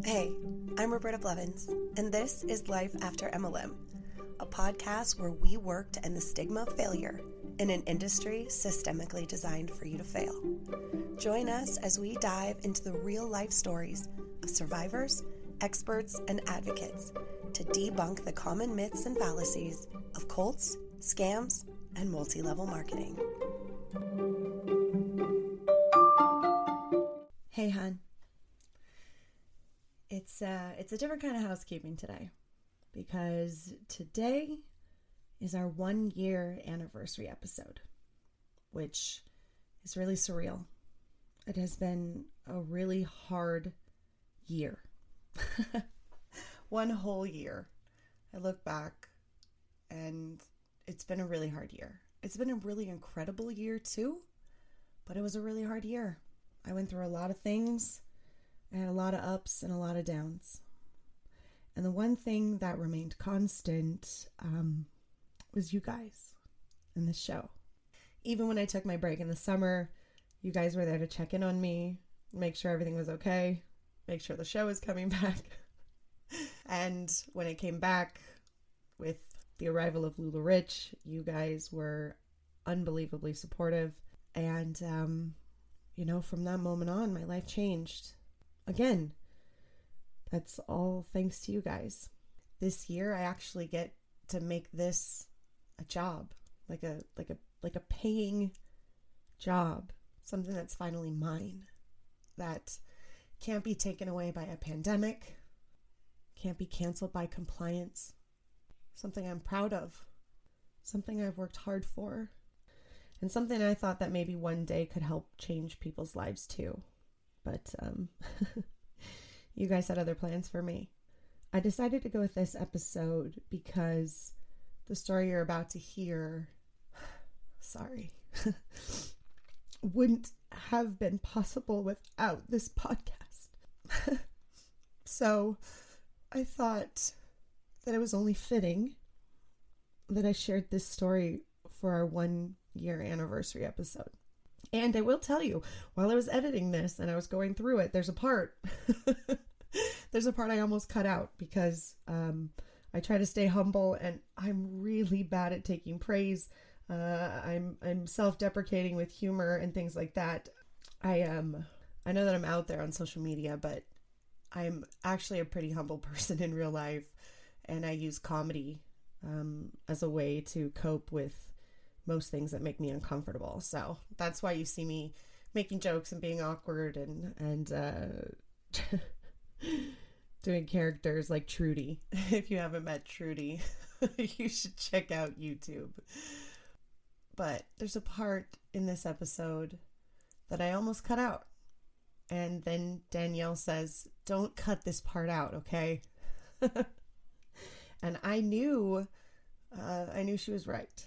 Hey, I'm Roberta Blevins, and this is Life After MLM, a podcast where we work to end the stigma of failure in an industry systemically designed for you to fail. Join us as we dive into the real-life stories of survivors, experts, and advocates to debunk the common myths and fallacies of cults, scams, and multi-level marketing. Hey, hon. It's a different kind of housekeeping today, because today is our 1-year anniversary episode, which is really surreal. It has been a really hard year. 1 whole year. I look back and it's been a really hard year. It's been a really incredible year too, but it was a really hard year. I went through a lot of things. I had a lot of ups and a lot of downs. And the one thing that remained constant was you guys and the show. Even when I took my break in the summer, you guys were there to check in on me, make sure everything was okay, make sure the show was coming back. And when it came back with the arrival of Lula Rich, you guys were unbelievably supportive. And, from that moment on, my life changed. Again, that's all thanks to you guys. This year, I actually get to make this a job, like a paying job, something that's finally mine, that can't be taken away by a pandemic, can't be canceled by compliance, something I'm proud of, something I've worked hard for, and something I thought that maybe one day could help change people's lives too. But you guys had other plans for me. I decided to go with this episode because the story you're about to hear, wouldn't have been possible without this podcast. So I thought that it was only fitting that I shared this story for our 1-year anniversary episode. And I will tell you, while I was editing this and I was going through it, there's a part I almost cut out because I try to stay humble, and I'm really bad at taking praise. I'm self-deprecating with humor and things like that. I know that I'm out there on social media, but I'm actually a pretty humble person in real life, and I use comedy as a way to cope with most things that make me uncomfortable. So that's why you see me making jokes and being awkward and doing characters like Trudy. If you haven't met Trudy, you should check out YouTube. But there's a part in this episode that I almost cut out. And then Danielle says, "Don't cut this part out, okay?" And I knew she was right.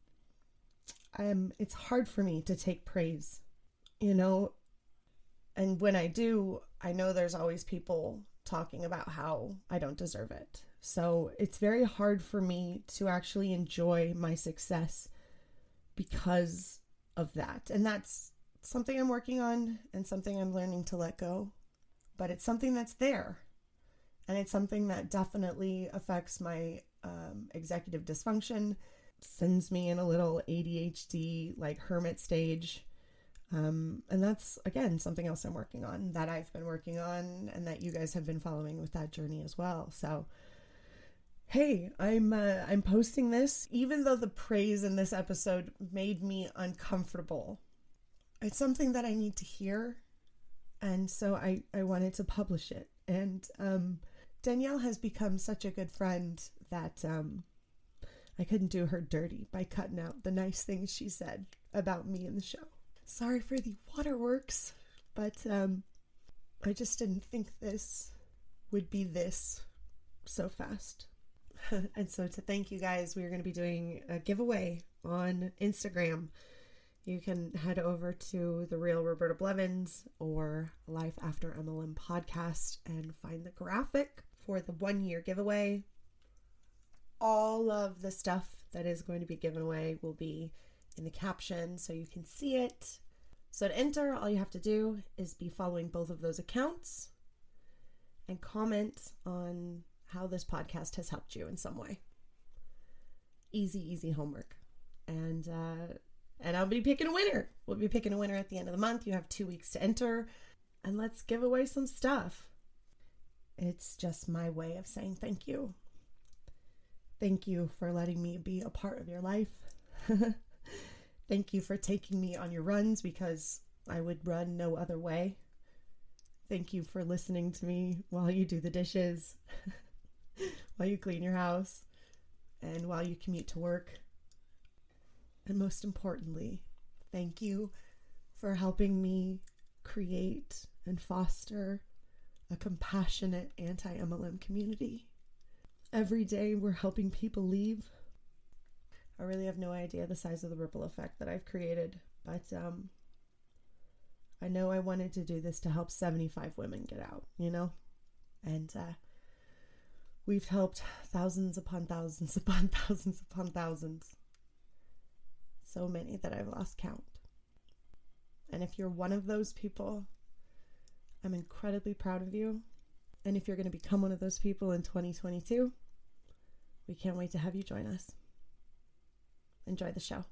It's hard for me to take praise, and when I do, I know there's always people talking about how I don't deserve it. So it's very hard for me to actually enjoy my success because of that. And that's something I'm working on and something I'm learning to let go. But it's something that's there. And it's something that definitely affects my executive dysfunction, sends me in a little ADHD like hermit stage. And that's, again, something else I'm working on, that I've been working on, and that you guys have been following with that journey as well. So, hey, I'm posting this, even though the praise in this episode made me uncomfortable. It's something that I need to hear. And so I wanted to publish it. And Danielle has become such a good friend that I couldn't do her dirty by cutting out the nice things she said about me in the show. Sorry for the waterworks, but I just didn't think this would be this so fast. And so to thank you guys, we are going to be doing a giveaway on Instagram. You can head over to The Real Roberta Blevins or Life After MLM podcast and find the graphic for the 1-year giveaway. All of the stuff that is going to be given away will be in the caption so you can see it. So to enter, all you have to do is be following both of those accounts. and comment on how this podcast has helped you in some way. Easy homework. And I'll be picking a winner. We'll be picking a winner at the end of the month. You have 2 weeks to enter, and let's give away some stuff. It's just my way of saying thank you. Thank you for letting me be a part of your life. Thank you for taking me on your runs, because I would run no other way. Thank you for listening to me while you do the dishes, while you clean your house, and while you commute to work. And most importantly, thank you for helping me create and foster a compassionate anti-MLM community. Every day we're helping people leave. I really have no idea the size of the ripple effect that I've created, but I know I wanted to do this to help 75 women get out, and we've helped thousands upon thousands upon thousands upon thousands. So many that I've lost count. And if you're one of those people, I'm incredibly proud of you. And if you're going to become one of those people in 2022, we can't wait to have you join us. Enjoy the show.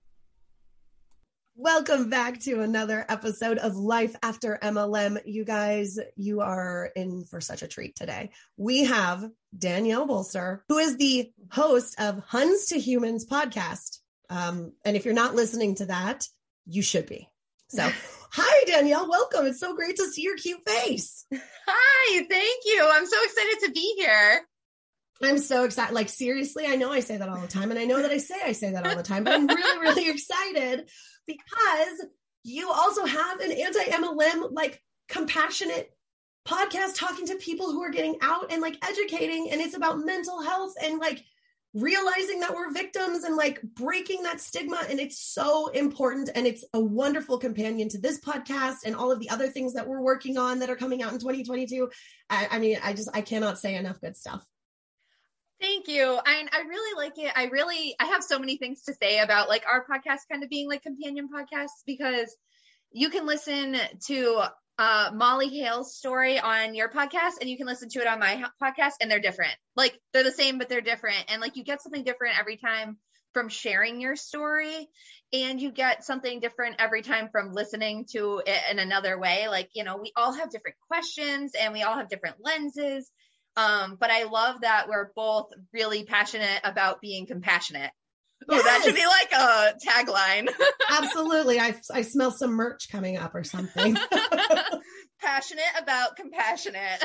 Welcome back to another episode of Life After MLM. You guys, you are in for such a treat today. We have Danielle Bolster, who is the host of Huns to Humans podcast. And if you're not listening to that, you should be. So, hi, Danielle. Welcome. It's so great to see your cute face. Hi, thank you. I'm so excited to be here. I'm so excited. Like, seriously, I know I say that all the time, and I know that I say that all the time, but I'm really, really excited because you also have an anti-MLM, like, compassionate podcast talking to people who are getting out and, like, educating, and it's about mental health and, like, realizing that we're victims and, like, breaking that stigma. And it's so important. And it's a wonderful companion to this podcast and all of the other things that we're working on that are coming out in 2022. I cannot say enough good stuff. Thank you. I really like it. I have so many things to say about, like, our podcast kind of being like companion podcasts, because you can listen to Molly Hale's story on your podcast, and you can listen to it on my podcast, and they're different. Like, they're the same, but they're different. And, like, you get something different every time from sharing your story, and you get something different every time from listening to it in another way. Like, we all have different questions and we all have different lenses. But I love that we're both really passionate about being compassionate. Yes. Oh, that should be like a tagline. Absolutely. I smell some merch coming up or something. Passionate about compassionate.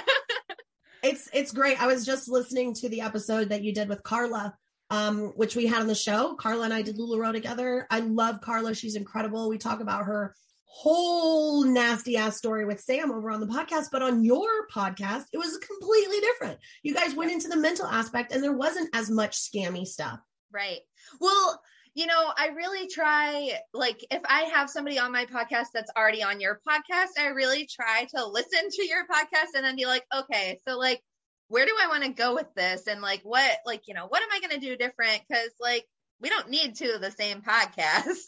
It's great. I was just listening to the episode that you did with Carla, which we had on the show. Carla and I did LuLaRoe together. I love Carla. She's incredible. We talk about her whole nasty ass story with Sam over on the podcast, but on your podcast, it was completely different. You guys went into the mental aspect, and there wasn't as much scammy stuff. Right. Well, I really try, like, if I have somebody on my podcast that's already on your podcast, I really try to listen to your podcast and then be like, okay, so, like, where do I want to go with this? And, like, what am I going to do different? Because, like, we don't need two of the same podcast,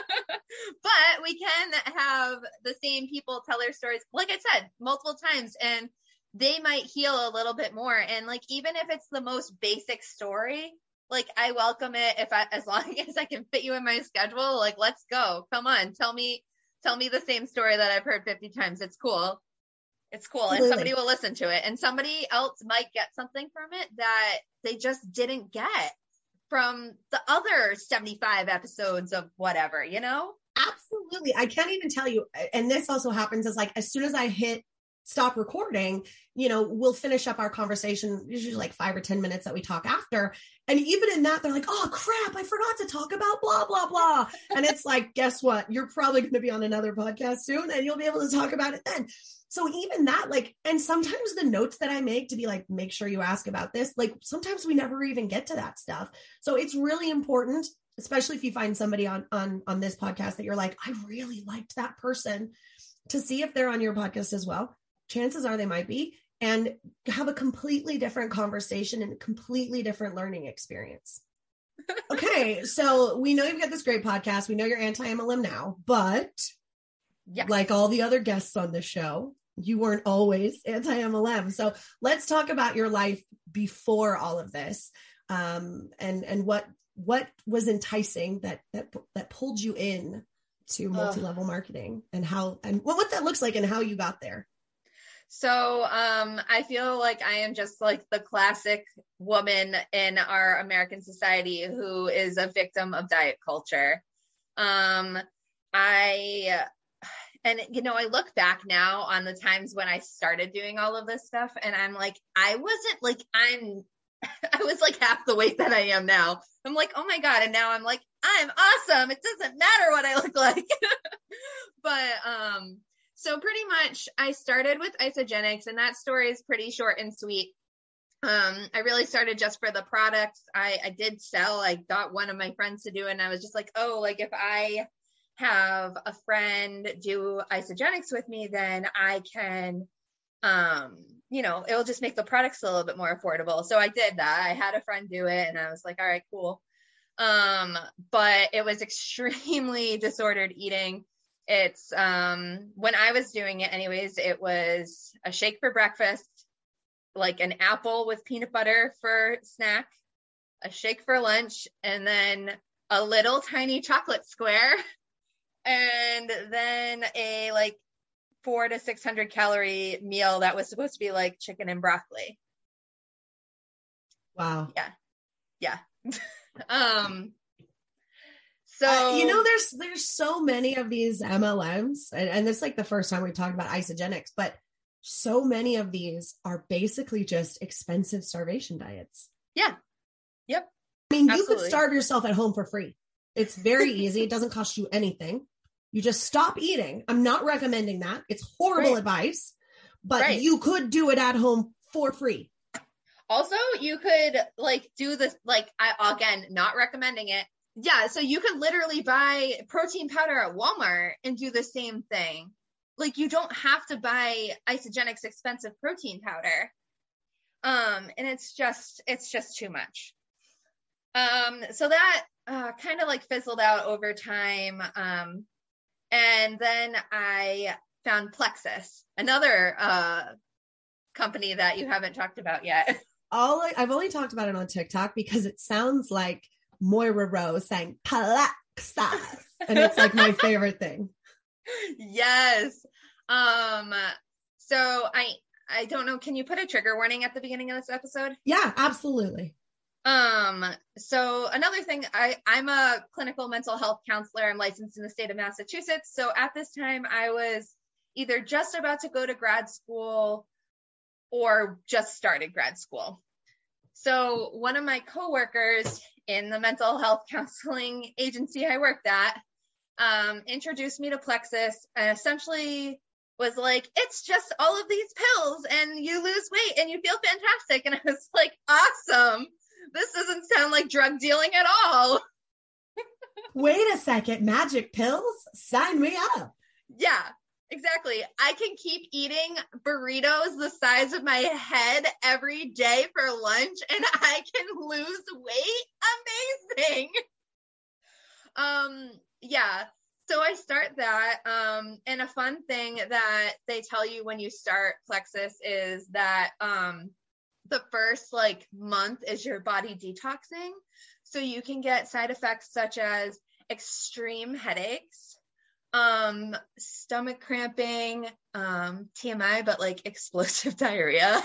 but we can have the same people tell their stories, like I said, multiple times, and they might heal a little bit more. And, like, even if it's the most basic story, like, I welcome it as long as I can fit you in my schedule. Like, let's go. Come on. Tell me the same story that I've heard 50 times. It's cool. It's cool. And somebody will listen to it, and somebody else might get something from it that they just didn't get from the other 75 episodes of whatever, Absolutely. I can't even tell you. And this also happens as soon as I hit stop recording, we'll finish up our conversation, usually like 5 or 10 minutes that we talk after. And even in that, they're like, oh crap, I forgot to talk about blah, blah, blah. And it's like, guess what? You're probably going to be on another podcast soon, and you'll be able to talk about it then. So even that, like, and sometimes the notes that I make to be like, make sure you ask about this, like, sometimes we never even get to that stuff. So it's really important, especially if you find somebody on this podcast that you're like, I really liked that person, to see if they're on your podcast as well. Chances are they might be, and have a completely different conversation and a completely different learning experience. Okay. So we know you've got this great podcast. We know you're anti-MLM now, but like all the other guests on the show, you weren't always anti-MLM. So let's talk about your life before all of this, and what was enticing that pulled you in to multi-level marketing, and what that looks like and how you got there. So I feel like I am just like the classic woman in our American society who is a victim of diet culture. I look back now on the times when I started doing all of this stuff, and I'm like, I was like half the weight that I am now. I'm like, oh my God. And now I'm like, I'm awesome. It doesn't matter what I look like. But, so pretty much I started with Isagenix, and that story is pretty short and sweet. I really started just for the products. I did sell. I got one of my friends to do it, and I was just like, oh, like if I have a friend do Isagenix with me, then I can, it'll just make the products a little bit more affordable. So I did that. I had a friend do it, and I was like, all right, cool. But it was extremely disordered eating. It's, when I was doing it anyways, it was a shake for breakfast, like an apple with peanut butter for snack, a shake for lunch, and then a little tiny chocolate square, and then a like 400 to 600 calorie meal that was supposed to be like chicken and broccoli. Wow. Yeah. So there's so many of these MLMs, and it's like the first time we talked about Isagenix, but so many of these are basically just expensive starvation diets. Yeah. Yep. I mean, absolutely. You could starve yourself at home for free. It's very easy. It doesn't cost you anything. You just stop eating. I'm not recommending that. It's horrible advice, but you could do it at home for free. Also, you could like do this, like again, not recommending it. Yeah. So you could literally buy protein powder at Walmart and do the same thing. Like you don't have to buy Isagenix expensive protein powder. And it's just too much. So that kind of like fizzled out over time. And then I found Plexus, another company that you haven't talked about yet. I've only talked about it on TikTok because it sounds like Moira Rose saying Plexus, and it's like my favorite thing. Yes. So I don't know. Can you put a trigger warning at the beginning of this episode? Yeah, absolutely. So another thing, I'm a clinical mental health counselor. I'm licensed in the state of Massachusetts. So at this time I was either just about to go to grad school or just started grad school. So one of my coworkers in the mental health counseling agency I worked at, introduced me to Plexus and essentially was like, it's just all of these pills and you lose weight and you feel fantastic. And I was like, awesome. This doesn't sound like drug dealing at all. Wait a second, magic pills? Sign me up. Yeah, exactly. I can keep eating burritos the size of my head every day for lunch and I can lose weight. Amazing. Yeah. So I start that. And a fun thing that they tell you when you start Plexus is that, the first like month is your body detoxing. So you can get side effects such as extreme headaches, stomach cramping, TMI, but like explosive diarrhea.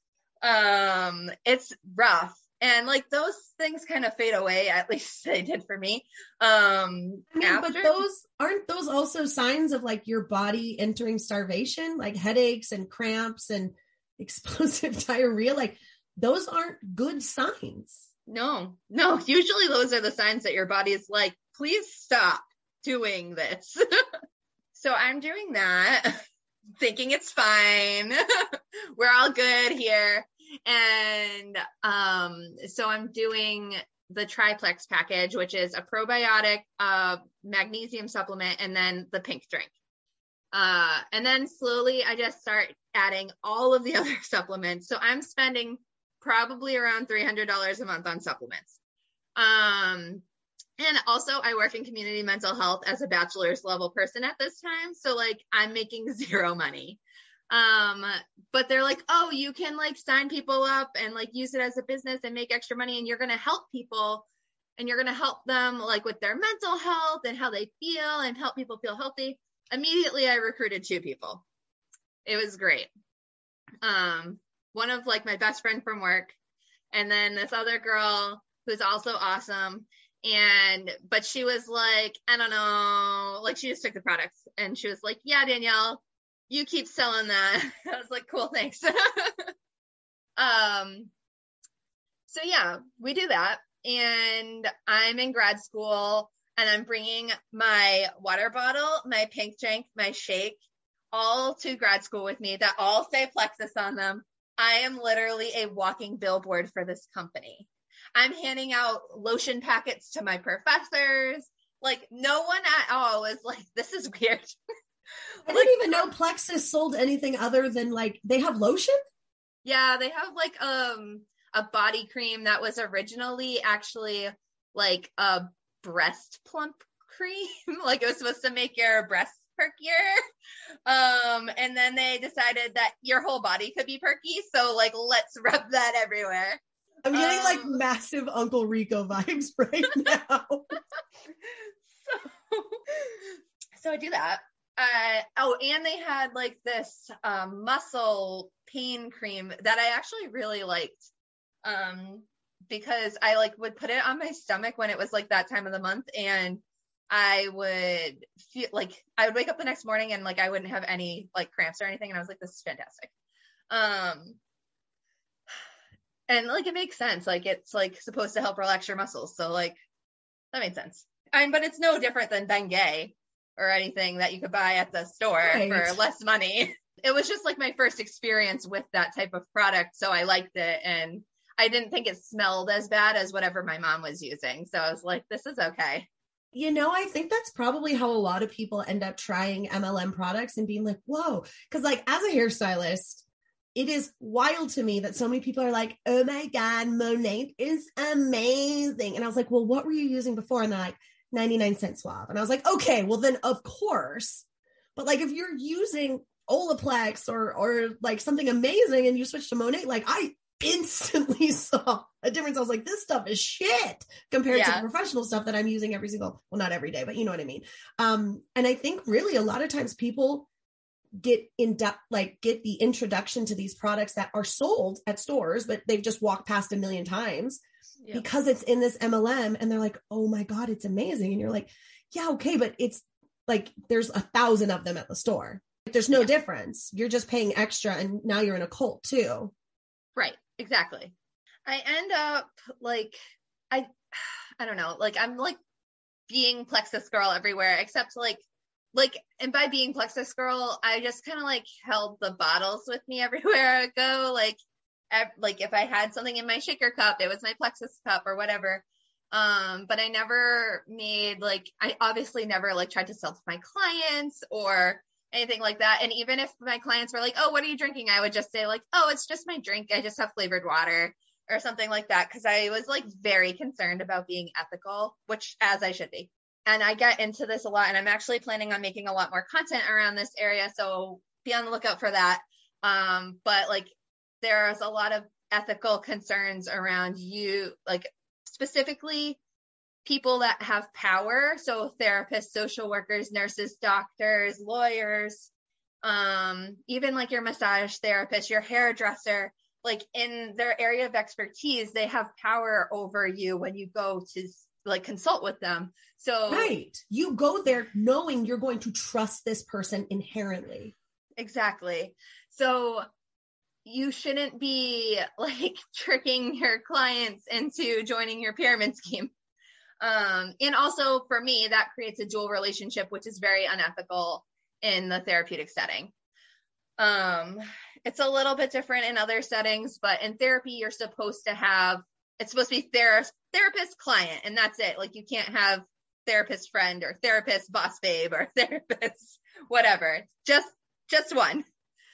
It's rough. And like those things kind of fade away, at least they did for me. But aren't those also signs of like your body entering starvation, like headaches and cramps and explosive diarrhea? Like those aren't good signs. No, usually those are the signs that your body is like, please stop doing this. So I'm doing that, thinking it's fine. We're all good here. And so I'm doing the Triplex package, which is a probiotic, magnesium supplement, and then the pink drink. And then slowly I just start adding all of the other supplements. So I'm spending probably around $300 a month on supplements. And also I work in community mental health as a bachelor's level person at this time. So like I'm making zero money. But they're like, oh, you can like sign people up and like use it as a business and make extra money, and you're going to help people, and you're going to help them like with their mental health and how they feel and help people feel healthy. Immediately I recruited 2 people. It was great. One of like my best friend from work, and then this other girl who's also awesome. But she was like, I don't know, like she just took the products and she was like, yeah, Danielle, you keep selling that. I was like, cool, thanks. So yeah, we do that. And I'm in grad school and I'm bringing my water bottle, my pink drink, my shake, all to grad school with me that all say Plexus on them. I am literally a walking billboard for this company. I'm handing out lotion packets to my professors. Like no one at all is like, this is weird. I didn't even know Plexus sold anything other than like, they have lotion? Yeah, they have like a body cream that was originally actually like a breast plump cream. Like it was supposed to make your breasts perkier. And then they decided that your whole body could be perky. So like, let's rub that everywhere. I'm getting like massive Uncle Rico vibes right now. So I do that. And they had like this muscle pain cream that I actually really liked. Because I like would put it on my stomach when it was like that time of the month, and I would feel like I would wake up the next morning and like I wouldn't have any like cramps or anything, and I was like, this is fantastic. And like it makes sense, like it's like supposed to help relax your muscles, so like that made sense. But it's no different than Bengay or anything that you could buy at the store for less money. It was just like my first experience with that type of product, so I liked it, and I didn't think it smelled as bad as whatever my mom was using. So I was like, this is okay. You know, I think that's probably how a lot of people end up trying MLM products and being like, whoa, because like as a hairstylist, it is wild to me that so many people are like, oh my God, Monat is amazing. And I was like, well, what were you using before? And they're like, 99-cent swab. And I was like, okay, well then of course. But like if you're using Olaplex or like something amazing and you switch to Monat, like I instantly saw a difference. I was like, this stuff is shit compared to the professional stuff that I'm using every single, well, not every day, but you know what I mean? And I think really a lot of times people get in depth, like get the introduction to these products that are sold at stores, but they've just walked past a million times because it's in this MLM, and they're like, oh my God, it's amazing. And you're like, yeah, okay, but it's like, there's 1,000 of them at the store. There's no difference. You're just paying extra, and now you're in a cult too. Right. Exactly. I end up like, I don't know, like I'm like being Plexus girl everywhere except like, and by being Plexus girl, I just kind of like held the bottles with me everywhere I go. Like if I had something in my shaker cup, it was my Plexus cup or whatever. But I never made I obviously never like tried to sell to my clients or anything like that. And even if my clients were like, oh, what are you drinking? I would just say like, oh, it's just my drink. I just have flavored water or something like that. Cause I was like very concerned about being ethical, which as I should be. And I get into this a lot, and I'm actually planning on making a lot more content around this area. So be on the lookout for that. But like, there's a lot of ethical concerns around you, like specifically people that have power. So therapists, social workers, nurses, doctors, lawyers, even like your massage therapist, your hairdresser, like in their area of expertise, they have power over you when you go to like consult with them. So right. You go there knowing you're going to trust this person inherently. Exactly. So you shouldn't be like tricking your clients into joining your pyramid scheme. And also for me, that creates a dual relationship, which is very unethical in the therapeutic setting. It's a little bit different in other settings, but in therapy, you're supposed to have, it's supposed to be therapist client, and that's it. Like you can't have therapist friend or therapist boss babe or therapist whatever, just one.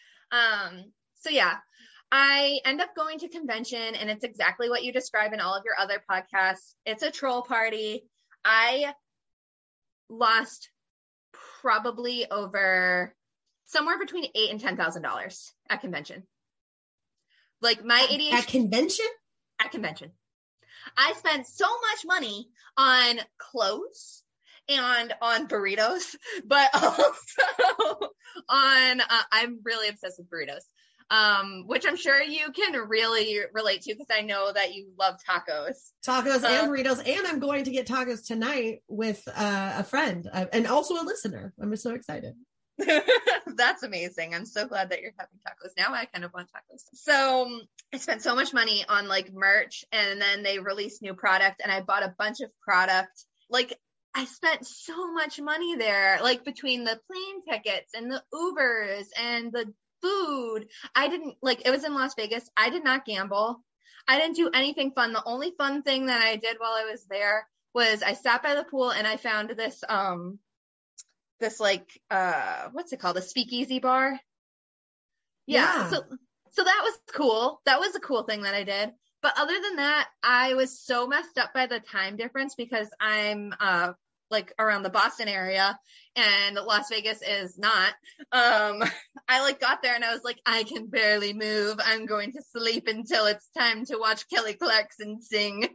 So yeah, I end up going to convention, and it's exactly what you describe in all of your other podcasts. It's a troll party. I lost probably over somewhere between $8,000 and $10,000 at convention. Like my ADHD at convention? At convention. I spent so much money on clothes and on burritos, but also on, I'm really obsessed with burritos, which I'm sure you can really relate to because I know that you love tacos. Tacos and burritos. And I'm going to get tacos tonight with a friend and also a listener. I'm so excited. That's amazing. I'm so glad that you're having tacos. Now I kind of want tacos. So I spent so much money on like merch, and then they released new product and I bought a bunch of product. Like I spent so much money there, like between the plane tickets and the Ubers and the food. I didn't like, it was in Las Vegas. I did not gamble. I didn't do anything fun. The only fun thing that I did while I was there was I sat by the pool and I found this, like, what's it called? A speakeasy bar. Yeah. So that was cool. That was a cool thing that I did. But other than that, I was so messed up by the time difference because I'm, like around the Boston area and Las Vegas is not. I like got there and I was like, I can barely move. I'm going to sleep until it's time to watch Kelly Clarkson sing.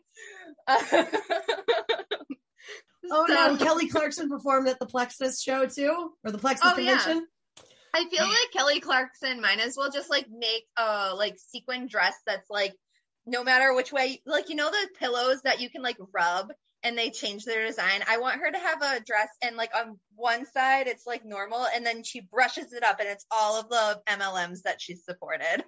Oh no, Kelly Clarkson performed at the Plexus show too? Or the Plexus convention? Yeah. I feel like Kelly Clarkson might as well just like make a like sequin dress that's like no matter which way, like, you know, the pillows that you can like rub and they change their design. I want her to have a dress and like on one side it's like normal and then she brushes it up and it's all of the MLMs that she's supported.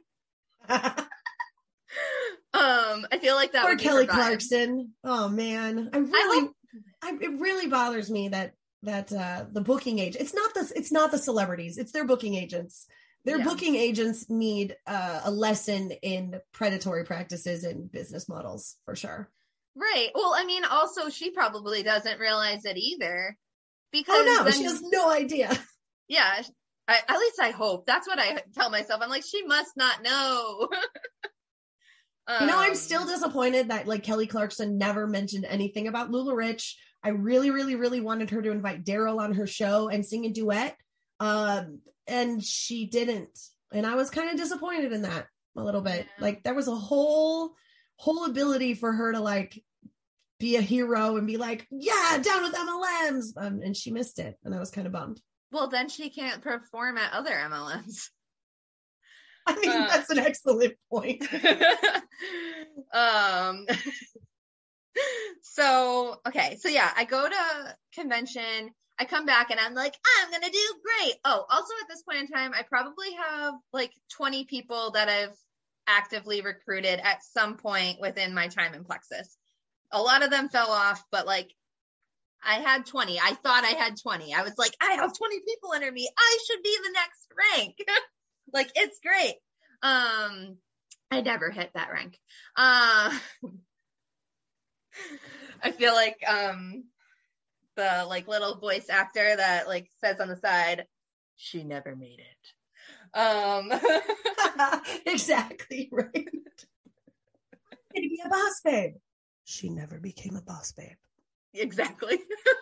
I feel like that Poor would be Kelly Clarkson. Oh man. It really bothers me that the booking agent, it's not the celebrities, it's their booking agents. Their booking agents need a lesson in predatory practices and business models for sure. Right. Well, I mean, also she probably doesn't realize it either because she has no idea. Yeah. At least I hope. That's what I tell myself. I'm like, she must not know. You know, I'm still disappointed that like Kelly Clarkson never mentioned anything about LuLaRich. I really, really, really wanted her to invite Daryl on her show and sing a duet. And she didn't. And I was kind of disappointed in that a little bit. Yeah. Like there was a whole ability for her to like be a hero and be like, yeah, down with MLMs. And she missed it. And I was kind of bummed. Well, then she can't perform at other MLMs. I mean, that's an excellent point. So yeah, I go to convention, I come back and I'm like, I'm going to do great. Oh, also at this point in time, I probably have like 20 people that I've actively recruited at some point within my time in Plexus. A lot of them fell off, but like I had 20. I thought I had 20. I was like, I have 20 people under me. I should be the next rank. Like, it's great. I never hit that rank. I feel like the like little voice actor that like says on the side, she never made it. Exactly right. To be a boss babe. She never became a boss babe. Exactly.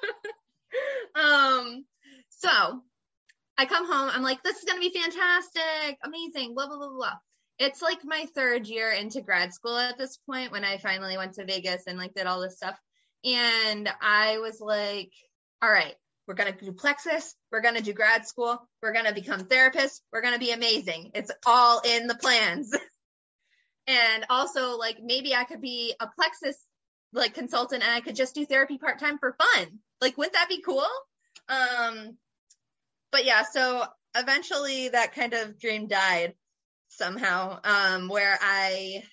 So I come home, I'm like, this is going to be fantastic, amazing, blah, blah, blah, blah. It's like my third year into grad school at this point when I finally went to Vegas and like did all this stuff. And I was like, all right, we're going to do Plexus. We're going to do grad school. We're going to become therapists. We're going to be amazing. It's all in the plans. And also like, maybe I could be a Plexus like consultant and I could just do therapy part-time for fun. Like, wouldn't that be cool? But yeah, so eventually that kind of dream died somehow, where I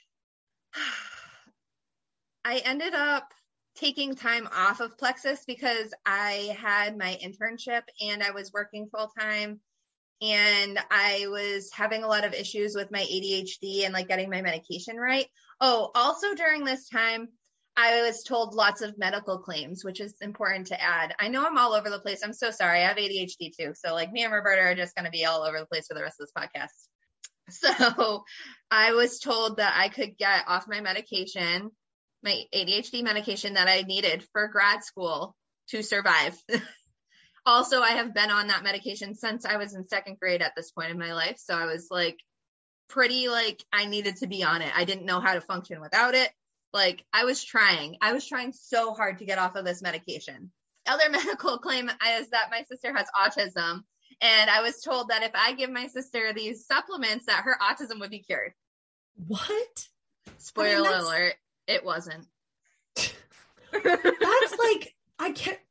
ended up taking time off of Plexus because I had my internship and I was working full time and I was having a lot of issues with my ADHD and like getting my medication right. Oh, also during this time, I was told lots of medical claims, which is important to add. I know I'm all over the place. I'm so sorry. I have ADHD too. So like me and Roberta are just going to be all over the place for the rest of this podcast. So I was told that I could get off my medication, my ADHD medication that I needed for grad school to survive. Also, I have been on that medication since I was in second grade at this point in my life. So I was like pretty like I needed to be on it. I didn't know how to function without it. Like I was trying so hard to get off of this medication. Other medical claim is that my sister has autism. And I was told that if I give my sister these supplements that her autism would be cured. What? Spoiler alert, it wasn't. That's like, I can't,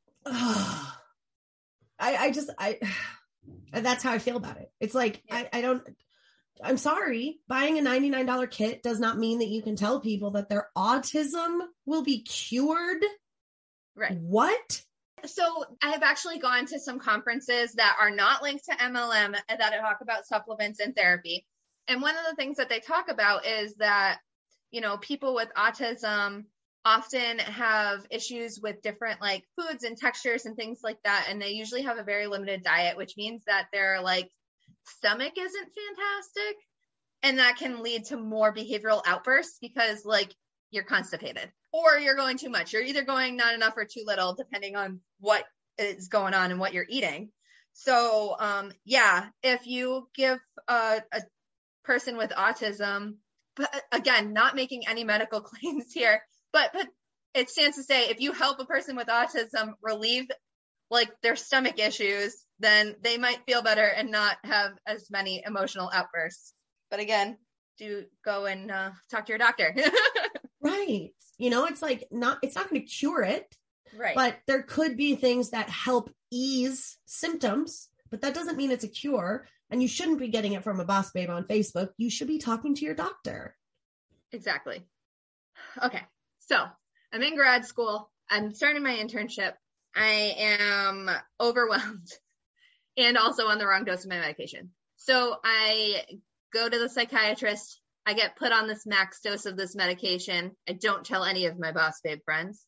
that's how I feel about it. It's like, yeah. I'm sorry, buying a $99 kit does not mean that you can tell people that their autism will be cured. Right. What? So I have actually gone to some conferences that are not linked to MLM that talk about supplements and therapy. And one of the things that they talk about is that, you know, people with autism often have issues with different like foods and textures and things like that. And they usually have a very limited diet, which means that their like stomach isn't fantastic. And that can lead to more behavioral outbursts because like you're constipated or you're going too much. You're either going not enough or too little, depending on what is going on and what you're eating. So, if you give a person with autism, but again, not making any medical claims here, but it stands to say, if you help a person with autism relieve like their stomach issues, then they might feel better and not have as many emotional outbursts. But again, do go and talk to your doctor. Right. You know, it's like it's not going to cure it. Right. But there could be things that help ease symptoms, but that doesn't mean it's a cure. And you shouldn't be getting it from a boss babe on Facebook. You should be talking to your doctor. Exactly. Okay. So I'm in grad school. I'm starting my internship. I am overwhelmed and also on the wrong dose of my medication. So I go to the psychiatrist. I get put on this max dose of this medication. I don't tell any of my boss babe friends.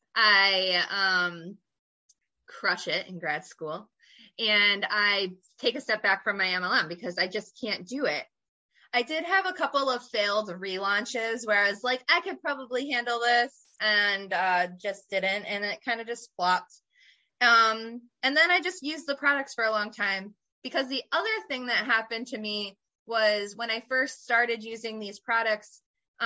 I crush it in grad school. And I take a step back from my MLM because I just can't do it. I did have a couple of failed relaunches where I was like, I could probably handle this and just didn't. And it kind of just flopped. And then I just used the products for a long time because the other thing that happened to me was when I first started using these products,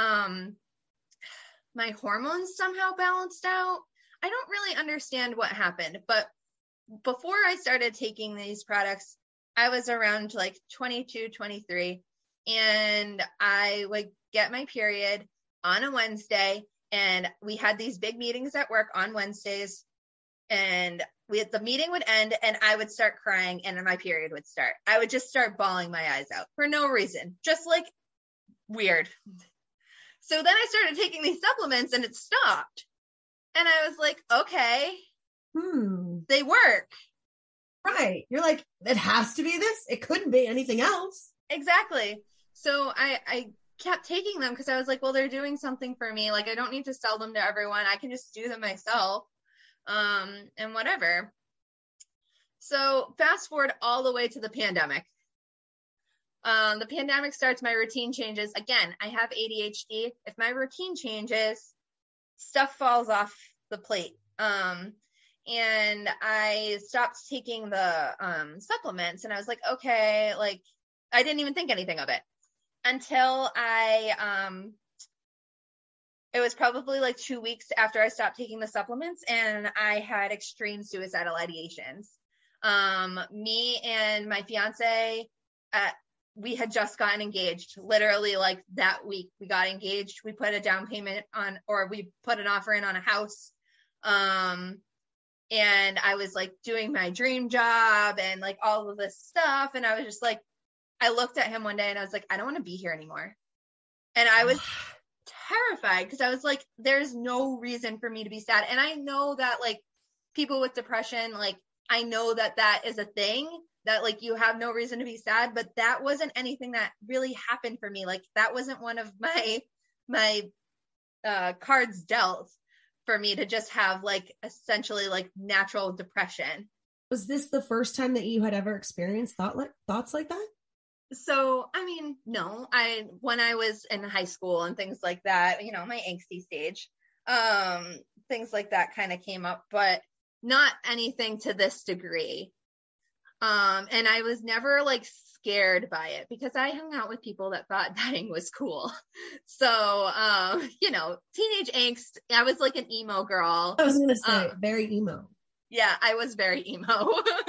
my hormones somehow balanced out. I don't really understand what happened, but before I started taking these products, I was around like 22, 23, and I would get my period on a Wednesday, and we had these big meetings at work on Wednesdays, and the meeting would end, and I would start crying, and then my period would start. I would just start bawling my eyes out for no reason, just like weird. So then I started taking these supplements, and it stopped, and I was like, okay. They work. Right. You're like, it has to be this. It couldn't be anything else. Exactly. So I kept taking them because I was like, well, they're doing something for me. Like, I don't need to sell them to everyone. I can just do them myself. And whatever. So fast forward all the way to the pandemic. The pandemic starts, my routine changes. Again, I have ADHD. If my routine changes, stuff falls off the plate. And I stopped taking the supplements, and I was like, okay, like I didn't even think anything of it until it was probably like 2 weeks after I stopped taking the supplements, and I had extreme suicidal ideations. Me and my fiance, we had just gotten engaged. Literally like that week we got engaged. We put a down payment on, or we put an offer in on a house. And I was like doing my dream job and like all of this stuff. And I was just like, I looked at him one day and I was like, I don't want to be here anymore. And I was terrified because I was like, there's no reason for me to be sad. And I know that like people with depression, like I know that that is a thing, that like you have no reason to be sad, but that wasn't anything that really happened for me. Like that wasn't one of my cards dealt for me to just have like essentially like natural depression. Was this the first time that you had ever experienced thoughts like that? So, I mean, no, when I was in high school and things like that, you know, my angsty stage, things like that kind of came up, but not anything to this degree. And I was never like scared by it because I hung out with people that thought dieting was cool. So, you know, teenage angst, I was like an emo girl. I was going to say very emo. Yeah, I was very emo.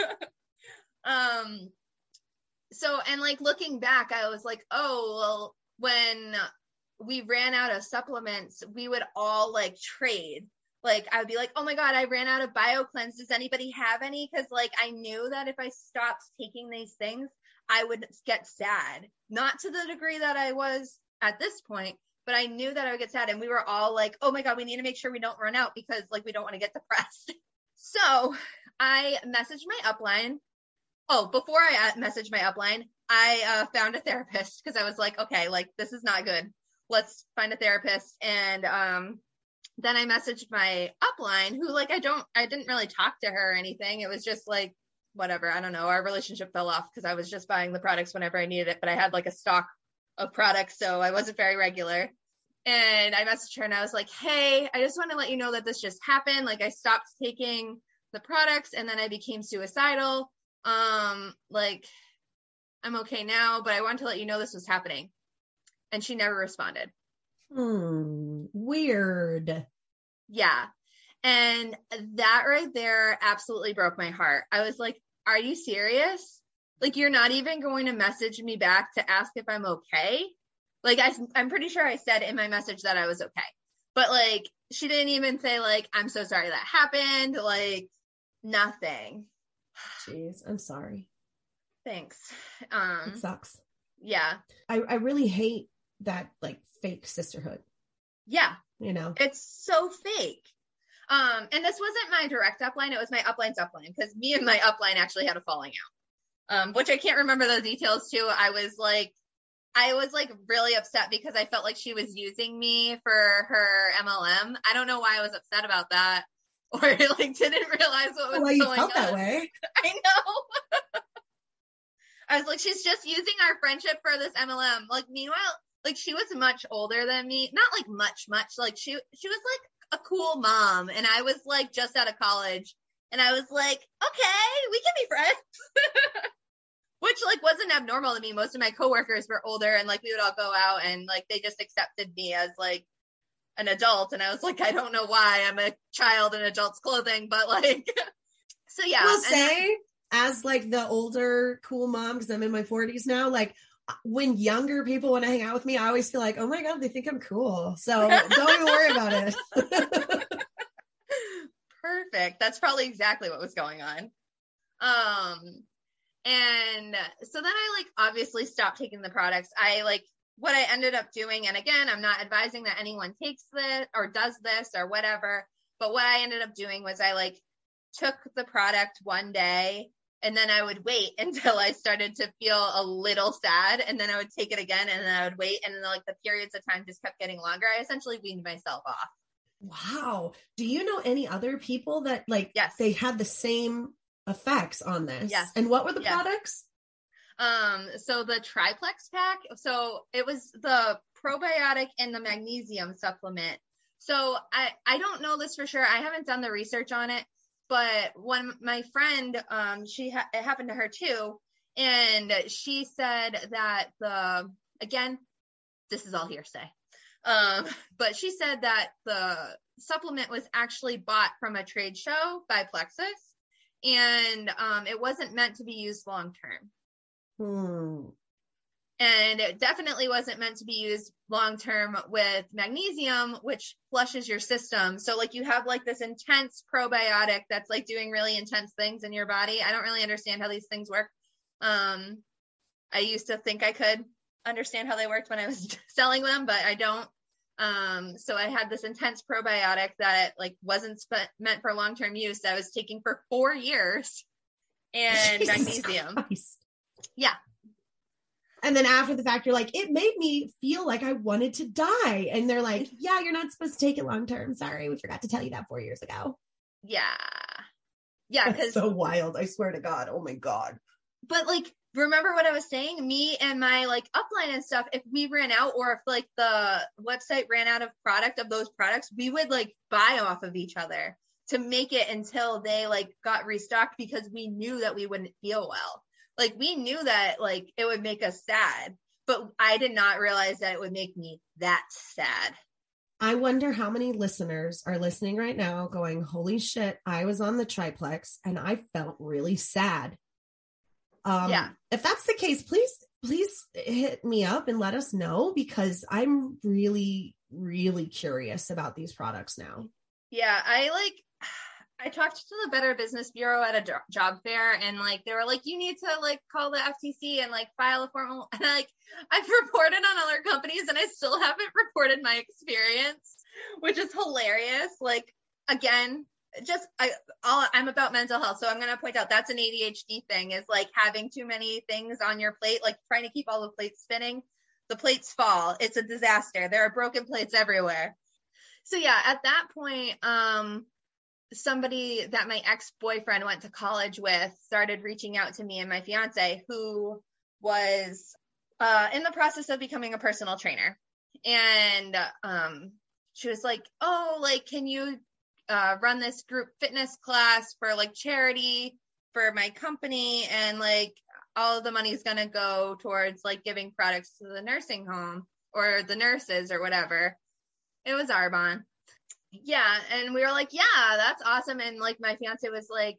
So, and like looking back, I was like, oh, well, when we ran out of supplements, we would all like trade. Like, I would be like, oh my God, I ran out of BioCleanse. Does anybody have any? Because like, I knew that if I stopped taking these things, I would get sad. Not to the degree that I was at this point, but I knew that I would get sad. And we were all like, oh my God, we need to make sure we don't run out because like, we don't want to get depressed. So I messaged my upline. Oh, before I messaged my upline, I found a therapist because I was like, okay, like this is not good. Let's find a therapist. And, then I messaged my upline who like, I didn't really talk to her or anything. It was just like, whatever. I don't know. Our relationship fell off because I was just buying the products whenever I needed it, but I had like a stock of products. So I wasn't very regular. And I messaged her and I was like, hey, I just want to let you know that this just happened. Like I stopped taking the products and then I became suicidal. Like I'm okay now, but I wanted to let you know this was happening. And she never responded. Weird. Yeah. And that right there absolutely broke my heart. I was like, are you serious? Like, you're not even going to message me back to ask if I'm okay? Like, I'm pretty sure I said in my message that I was okay. But like, she didn't even say like, I'm so sorry that happened. Like, nothing. Jeez, I'm sorry. Thanks. It sucks. Yeah. I really hate that like fake sisterhood. Yeah. You know, it's so fake. And this wasn't my direct upline. It was my upline's upline because me and my upline actually had a falling out, which I can't remember the details too. I was like really upset because I felt like she was using me for her MLM. I don't know why I was upset about that or like didn't realize what was going on. You felt that way. I know. I was like, she's just using our friendship for this MLM. Like, meanwhile, like she was much older than me. Not like much. Like she was like a cool mom. And I was like just out of college. And I was like, okay, we can be friends. Which like wasn't abnormal to me. Most of my coworkers were older and like we would all go out and like they just accepted me as like an adult. And I was like, I don't know why I'm a child in adult's clothing, but like, so yeah. I will say, as like the older cool mom, because I'm in my 40s now, like when younger people want to hang out with me, I always feel like, oh my God, they think I'm cool. So don't even worry about it. Perfect. That's probably exactly what was going on. And so then I like obviously stopped taking the products. I like what I ended up doing. And again, I'm not advising that anyone takes this or does this or whatever. But what I ended up doing was I like took the product one day and then I would wait until I started to feel a little sad. And then I would take it again and then I would wait. And then like the periods of time just kept getting longer. I essentially weaned myself off. Wow. Do you know any other people that like, yes, they had the same effects on this? Yes. And what were the products? So the triplex pack, so it was the probiotic and the magnesium supplement. So I don't know this for sure. I haven't done the research on it, but when my friend, it happened to her too. And she said that again, this is all hearsay. But she said that the supplement was actually bought from a trade show by Plexus. And it wasn't meant to be used long term. And it definitely wasn't meant to be used long term with magnesium, which flushes your system. So like you have like this intense probiotic that's like doing really intense things in your body. I don't really understand how these things work. I used to think I could understand how they worked when I was selling them, but I don't. So I had this intense probiotic that like wasn't meant for long-term use. I was taking for 4 years and Jesus magnesium. Christ. Yeah. And then after the fact, you're like, it made me feel like I wanted to die. And they're like, yeah, you're not supposed to take it long-term. Sorry. We forgot to tell you that 4 years ago. Yeah. Yeah. That's so wild. I swear to God. Oh my God. But like, remember what I was saying? Me and my like upline and stuff, if we ran out or if like the website ran out of those products, we would like buy off of each other. to make it until they like got restocked, because we knew that we wouldn't feel well. Like we knew that like it would make us sad, but I did not realize that it would make me that sad. I wonder how many listeners are listening right now going, holy shit, I was on the triplex and I felt really sad. Yeah. If that's the case, please hit me up and let us know, because I'm really, really curious about these products now. Yeah. I talked to the Better Business Bureau at a job fair, and like they were like, you need to like call the FTC and like file a formal, and like I've reported on other companies and I still haven't reported my experience, which is hilarious. Like again, just I'm about mental health, so I'm going to point out that's an ADHD thing, is like having too many things on your plate, like trying to keep all the plates spinning. The plates fall. It's a disaster. There are broken plates everywhere. So yeah, at that point, somebody that my ex-boyfriend went to college with started reaching out to me and my fiance, who was in the process of becoming a personal trainer. And she was like, oh, like, can you run this group fitness class for like charity for my company? And like all of the money is going to go towards like giving products to the nursing home or the nurses or whatever. It was Arbonne. Yeah. And we were like, yeah, that's awesome. And like my fiance was like,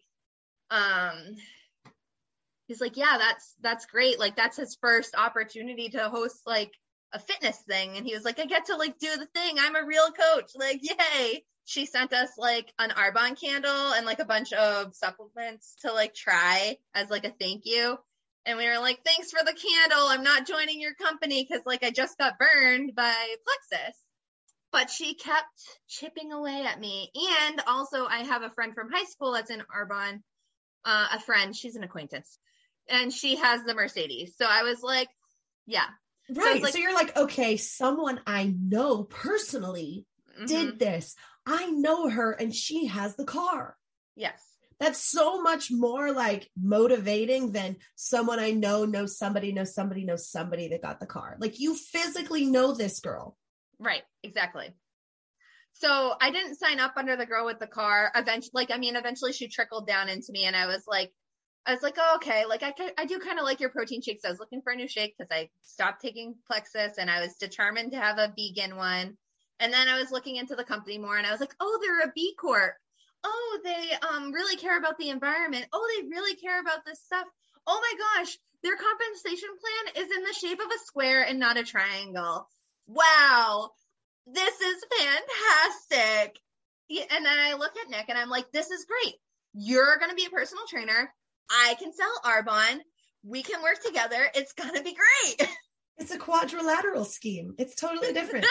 he's like, yeah, that's great. Like that's his first opportunity to host like a fitness thing. And he was like, I get to like do the thing. I'm a real coach. Like, yay. She sent us like an Arbonne candle and like a bunch of supplements to like try as like a thank you. And we were like, thanks for the candle. I'm not joining your company because like I just got burned by Plexus. But she kept chipping away at me. And also I have a friend from high school that's in Arbonne, a friend, she's an acquaintance, and she has the Mercedes. So I was like, yeah. Right. So you're like, okay, someone I know personally did this. I know her and she has the car. Yes. That's so much more like motivating than someone I know knows somebody that got the car. Like you physically know this girl. Right. Exactly. So I didn't sign up under the girl with the car. Eventually she trickled down into me, and I was like, oh, okay. Like I do kind of like your protein shakes. I was looking for a new shake because I stopped taking Plexus and I was determined to have a vegan one. And then I was looking into the company more, and I was like, oh, they're a B Corp. Oh, they really care about the environment. Oh, they really care about this stuff. Oh my gosh, their compensation plan is in the shape of a square and not a triangle. Wow, this is fantastic. And then I look at Nick and I'm like, this is great. You're going to be a personal trainer. I can sell Arbonne. We can work together. It's going to be great. It's a quadrilateral scheme. It's totally different.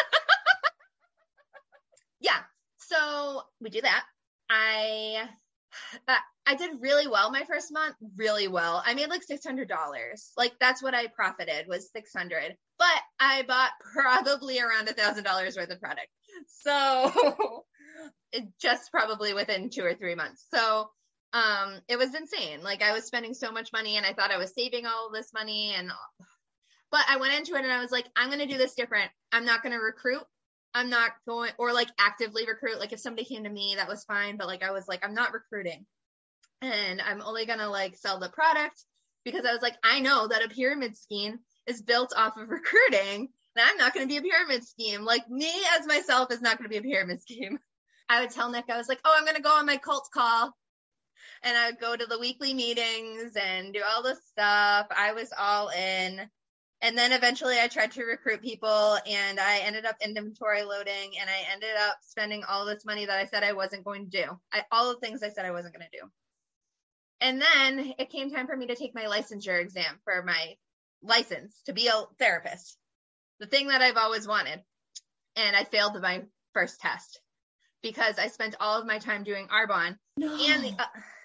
Yeah. So we do that. I did really well my first month, really well. I made like $600. Like that's what I profited, was $600. But I bought probably around $1,000 worth of product. So it just probably within 2 or 3 months. So it was insane. Like I was spending so much money and I thought I was saving all of this money, but I went into it and I was like, I'm going to do this different. I'm not going to recruit. I'm not going or like actively recruit. Like if somebody came to me, that was fine. But like, I was like, I'm not recruiting, and I'm only going to like sell the product, because I was like, I know that a pyramid scheme is built off of recruiting, and I'm not going to be a pyramid scheme. Like me as myself is not going to be a pyramid scheme. I would tell Nick, I was like, oh, I'm going to go on my cult call, and I would go to the weekly meetings and do all this stuff. I was all in. And then eventually I tried to recruit people, and I ended up inventory loading, and I ended up spending all this money that I said I wasn't going to do. All the things I said I wasn't going to do. And then it came time for me to take my licensure exam for my license to be a therapist, the thing that I've always wanted. And I failed my first test because I spent all of my time doing Arbonne. No. And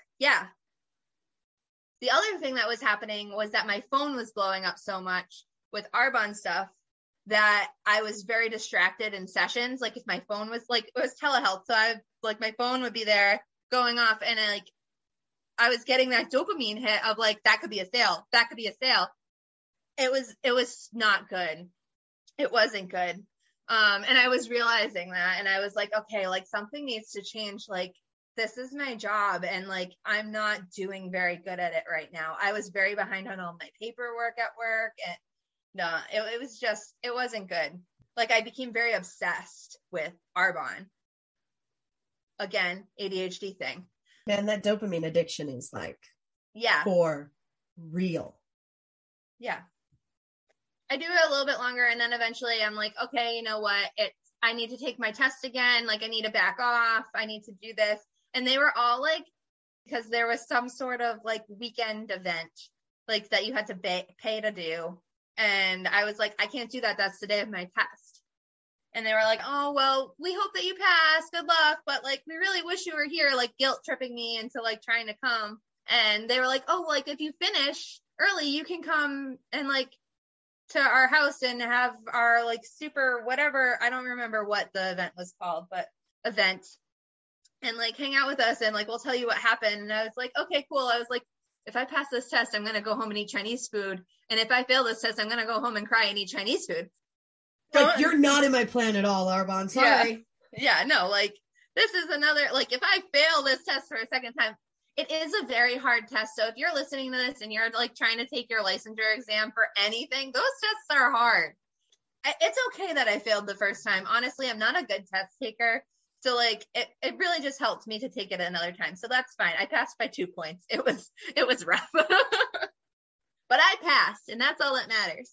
the other thing that was happening was that my phone was blowing up so much with Arbonne stuff that I was very distracted in sessions. Like if my phone was like, it was telehealth. So my phone would be there going off, and I was getting that dopamine hit of like, that could be a sale. That could be a sale. It was not good. It wasn't good. And I was realizing that, and I was like, okay, like something needs to change. Like this is my job and like I'm not doing very good at it right now. I was very behind on all my paperwork at work, and no, it was just, it wasn't good. Like I became very obsessed with Arbonne. Again, ADHD thing. Man, that dopamine addiction is like, yeah, for real. Yeah. I do it a little bit longer, and then eventually I'm like, okay, you know what? I need to take my test again. Like I need to back off. I need to do this. And they were all like, because there was some sort of like weekend event, like that you had to pay to do. And I was like, I can't do that. That's the day of my test. And they were like, oh, well, we hope that you pass. Good luck. But like, we really wish you were here, like guilt tripping me into like trying to come. And they were like, oh, like if you finish early, you can come and like to our house and have our like super whatever. I don't remember what the event was called, but event, and like hang out with us and like we'll tell you what happened. And I was like, okay, cool. I was like, if I pass this test, I'm gonna go home and eat Chinese food. And if I fail this test, I'm gonna go home and cry and eat Chinese food. Like you're not in my plan at all, Arbonne. Sorry. Yeah, no, like this is another, like if I fail this test for a second time, it is a very hard test. So if you're listening to this and you're like trying to take your licensure exam for anything, those tests are hard. It's okay that I failed the first time. Honestly, I'm not a good test taker. So like it really just helped me to take it another time. So that's fine. I passed by 2 points. It was rough. But I passed, and that's all that matters.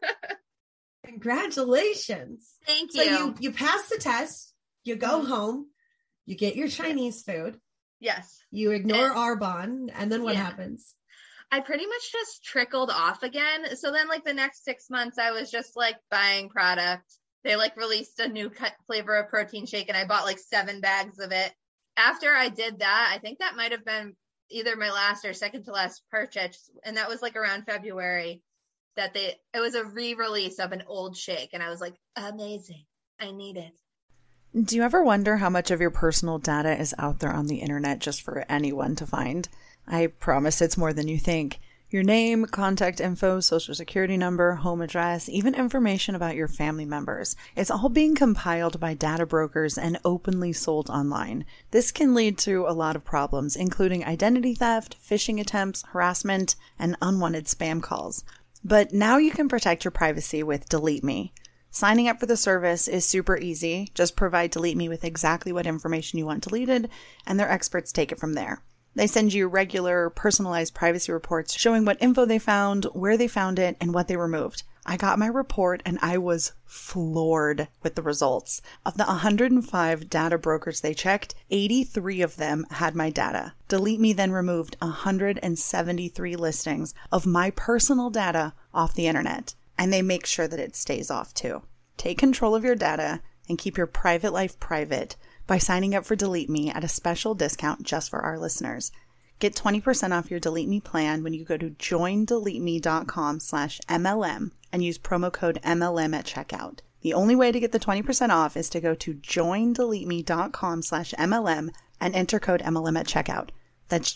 Congratulations. Thank you. So you pass the test, you go home, you get your Chinese food. Yes. You ignore Arbonne, and then what happens? I pretty much just trickled off again. So then like the next 6 months, I was just like buying product. They like released a new flavor of protein shake, and I bought like 7 bags of it. After I did that, I think that might have been either my last or second to last purchase. And that was like around February that it was a re-release of an old shake. And I was like, amazing. I need it. Do you ever wonder how much of your personal data is out there on the internet just for anyone to find? I promise it's more than you think. Your name, contact info, social security number, home address, even information about your family members. It's all being compiled by data brokers and openly sold online. This can lead to a lot of problems, including identity theft, phishing attempts, harassment, and unwanted spam calls. But now you can protect your privacy with Delete Me. Signing up for the service is super easy. Just provide Delete Me with exactly what information you want deleted, and their experts take it from there. They send you regular, personalized privacy reports showing what info they found, where they found it, and what they removed. I got my report and I was floored with the results. Of the 105 data brokers they checked, 83 of them had my data. Delete Me then removed 173 listings of my personal data off the internet. And they make sure that it stays off too. Take control of your data and keep your private life private by signing up for Delete Me at a special discount just for our listeners. Get 20% off your Delete Me plan when you go to joindeleteme.com/MLM and use promo code MLM at checkout. The only way to get the 20% off is to go to joindeleteme.com/MLM and enter code MLM at checkout. That's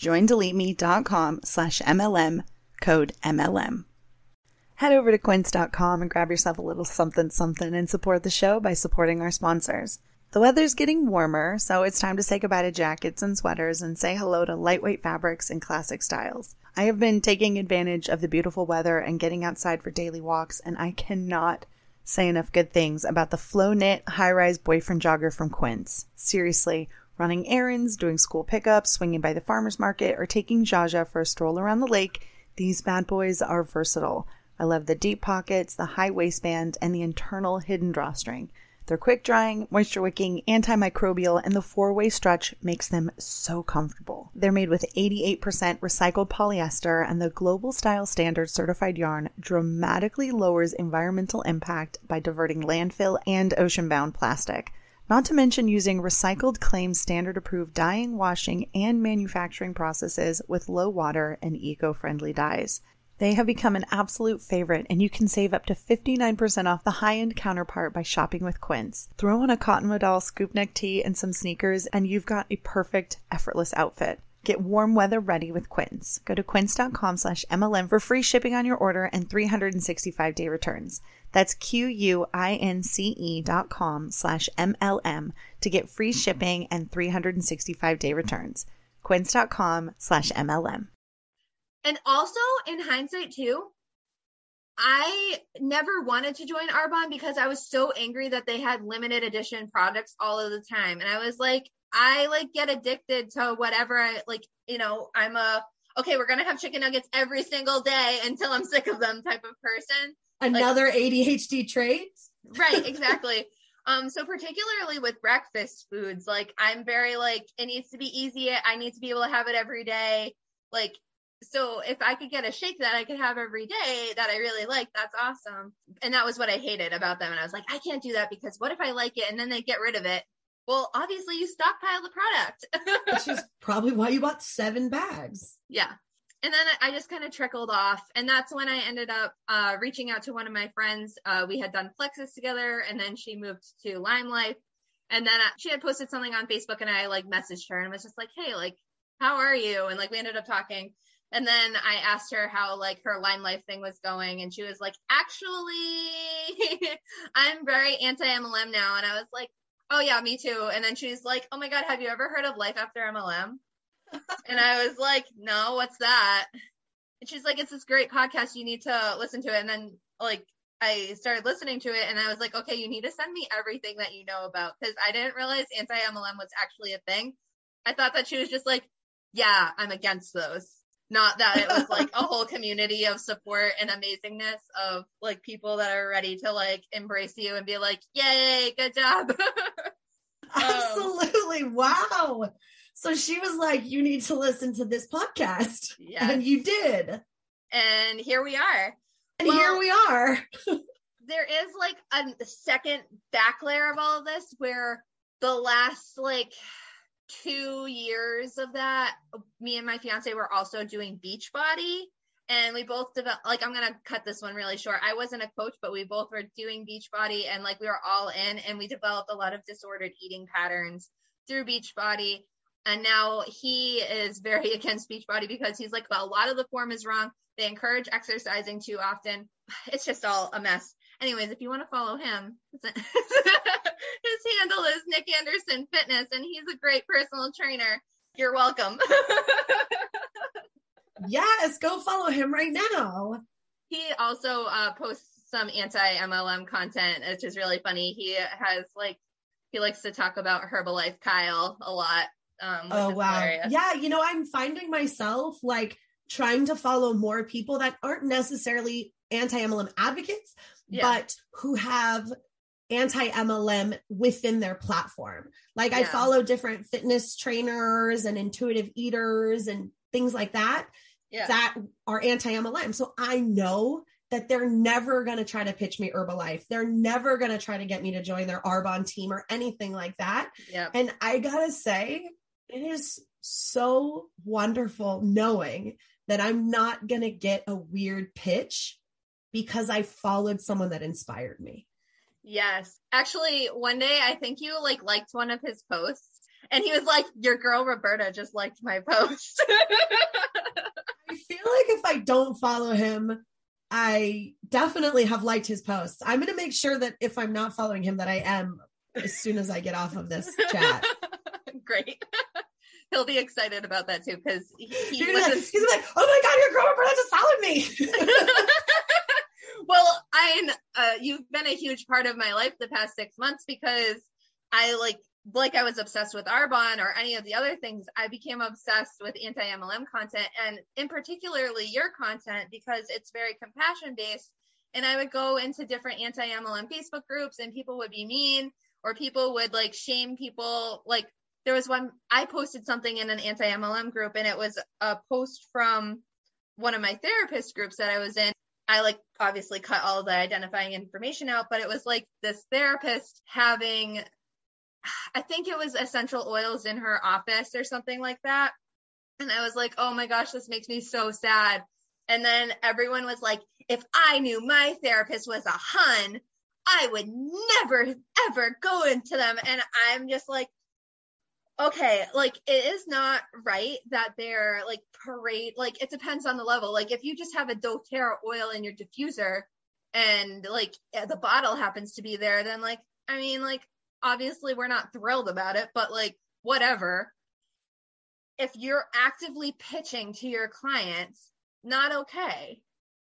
joindeleteme.com/MLM, code MLM. Head over to quince.com and grab yourself a little something and support the show by supporting our sponsors. The weather's getting warmer, so it's time to say goodbye to jackets and sweaters and say hello to lightweight fabrics and classic styles. I have been taking advantage of the beautiful weather and getting outside for daily walks, and I cannot say enough good things about the Flow Knit high-rise boyfriend jogger from Quince. Seriously, running errands, doing school pickups, swinging by the farmer's market, or taking Jaja for a stroll around the lake, these bad boys are versatile. I love the deep pockets, the high waistband, and the internal hidden drawstring. They're quick drying, moisture wicking, antimicrobial, and the 4-way stretch makes them so comfortable. They're made with 88% recycled polyester, and the Global Style Standard certified yarn dramatically lowers environmental impact by diverting landfill and ocean-bound plastic. Not to mention using recycled claim standard approved dyeing, washing, and manufacturing processes with low water and eco-friendly dyes. They have become an absolute favorite, and you can save up to 59% off the high-end counterpart by shopping with Quince. Throw on a cotton modal scoop neck tee and some sneakers, and you've got a perfect, effortless outfit. Get warm weather ready with Quince. Go to quince.com/MLM for free shipping on your order and 365-day returns. That's QUINCE.com/MLM to get free shipping and 365-day returns. Quince.com/MLM. And also, in hindsight too, I never wanted to join Arbonne because I was so angry that they had limited edition products all of the time. And I was like, I like get addicted to whatever I like, I'm okay, we're going to have chicken nuggets every single day until I'm sick of them type of person. Another ADHD trait. Right, exactly. So particularly with breakfast foods, like I'm very like, it needs to be easy. I need to be able to have it every day. Like, so if I could get a shake that I could have every day that I really like, that's awesome. And that was what I hated about them. And I was like, I can't do that because what if I like it and then they get rid of it? Well, obviously you stockpile the product. Which is probably why you bought 7 bags. Yeah. And then I just kind of trickled off. And that's when I ended up reaching out to one of my friends. We had done Plexus together, and then she moved to Lime Life. And then she had posted something on Facebook, and I like messaged her and was just like, hey, like, how are you? And like, we ended up talking. And then I asked her how like her Lime Life thing was going. And she was like, actually, I'm very anti-MLM now. And I was like, oh yeah, me too. And then she's like, oh my God, have you ever heard of Life After MLM? And I was like, no, what's that? And she's like, it's this great podcast. You need to listen to it. And then like, I started listening to it and I was like, okay, you need to send me everything that you know about. Cause I didn't realize anti-MLM was actually a thing. I thought that she was just like, yeah, I'm against those. Not that it was like a whole community of support and amazingness of like people that are ready to like embrace you and be like, yay, good job. Absolutely. Wow. So she was like, you need to listen to this podcast. Yes. And you did. And here we are. And here we are. There is like a second back layer of all of this where the last like 2 years of that, me and my fiance were also doing Beachbody, and we both developed, like, I'm going to cut this one really short. I wasn't a coach, but we both were doing Beachbody, and like we were all in, and we developed a lot of disordered eating patterns through Beachbody. And now he is very against Beachbody because he's like, well, a lot of the form is wrong. They encourage exercising too often. It's just all a mess. Anyways, if you want to follow him, his handle is Nick Anderson Fitness, and he's a great personal trainer. You're welcome. Yes, go follow him right now. He also posts some anti-MLM content, which is really funny. He likes to talk about Herbalife Kyle a lot. Oh, wow. Hilarious. Yeah, I'm finding myself like trying to follow more people that aren't necessarily anti-MLM advocates, but who have anti-MLM within their platform. Like I follow different fitness trainers and intuitive eaters and things like that that are anti-MLM. So I know that they're never going to try to pitch me Herbalife. They're never going to try to get me to join their Arbonne team or anything like that. Yep. And I gotta say, it is so wonderful knowing that I'm not going to get a weird pitch because I followed someone that inspired me. Yes. Actually, one day I think you liked one of his posts and he was like, your girl Roberta just liked my post. I feel like if I don't follow him, I definitely have liked his posts. I'm going to make sure that if I'm not following him, that I am as soon as I get off of this chat. Great. He'll be excited about that too, because he's like, oh my God, your girl Roberta just followed me. Well, you've been a huge part of my life the past 6 months because I like I was obsessed with Arbonne or any of the other things. I became obsessed with anti-MLM content and in particularly your content because it's very compassion based. And I would go into different anti-MLM Facebook groups and people would be mean or people would shame people. Like there was one, I posted something in an anti-MLM group and it was a post from one of my therapist groups that I was in. I obviously cut all the identifying information out, but it was this therapist having, I think it was essential oils in her office or something like that. And I was like, oh my gosh, this makes me so sad. And then everyone was like, if I knew my therapist was a hun, I would never, ever go into them. And I'm just like, okay, like it is not right that they're like parade, like it depends on the level. Like if you just have a doTERRA oil in your diffuser and like the bottle happens to be there, then like, I mean, like obviously we're not thrilled about it, but like whatever. If you're actively pitching to your clients, not okay.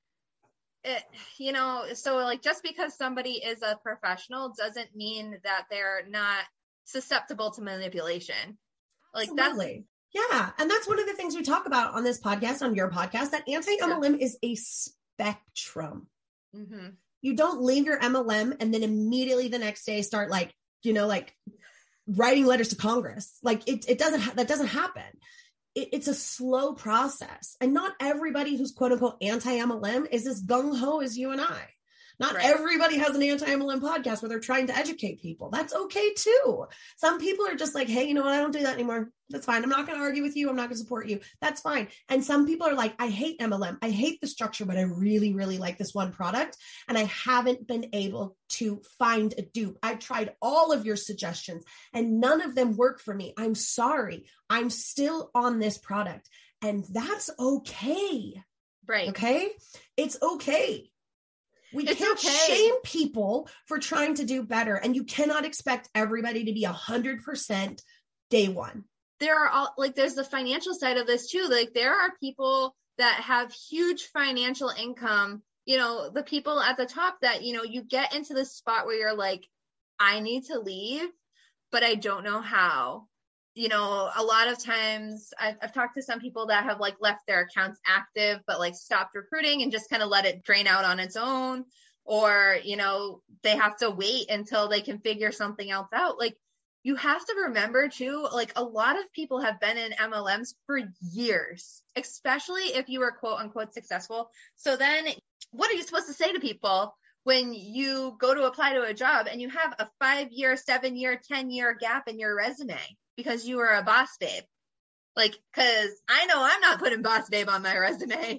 It, you know, so like just because somebody is a professional doesn't mean that they're not susceptible to manipulation. Like Absolutely. Yeah. And that's one of the things we talk about on this podcast, on your podcast, that anti-MLM is a spectrum. Mm-hmm. You don't leave your MLM and then immediately the next day start like, you know, like writing letters to Congress. Like it doesn't, that doesn't happen. It's a slow process. And not everybody who's quote unquote anti-MLM is as gung-ho as you and I. Not everybody has an anti-MLM podcast where they're trying to educate people. That's okay too. Some people are just like, hey, you know what? I don't do that anymore. That's fine. I'm not going to argue with you. I'm not going to support you. That's fine. And some people are like, I hate MLM. I hate the structure, but I really, really like this one product. And I haven't been able to find a dupe. I've tried all of your suggestions and none of them work for me. I'm sorry. I'm still on this product. And that's okay. Right. Okay. It's okay. We can't shame people for trying to do better. And you cannot expect everybody to be 100% day one. There are all like, there's the financial side of this too. Like there are people that have huge financial income, you know, the people at the top that, you know, you get into this spot where you're like, I need to leave, but I don't know how. You know, a lot of times I've talked to some people that have like left their accounts active, but like stopped recruiting and just kind of let it drain out on its own. Or, you know, they have to wait until they can figure something else out. Like you have to remember too, like a lot of people have been in MLMs for years, especially if you were quote unquote successful. So then what are you supposed to say to people when you go to apply to a job and you have a 5-year, 7-year, 10-year gap in your resume? Because you were a boss babe. Like, cause I know I'm not putting boss babe on my resume.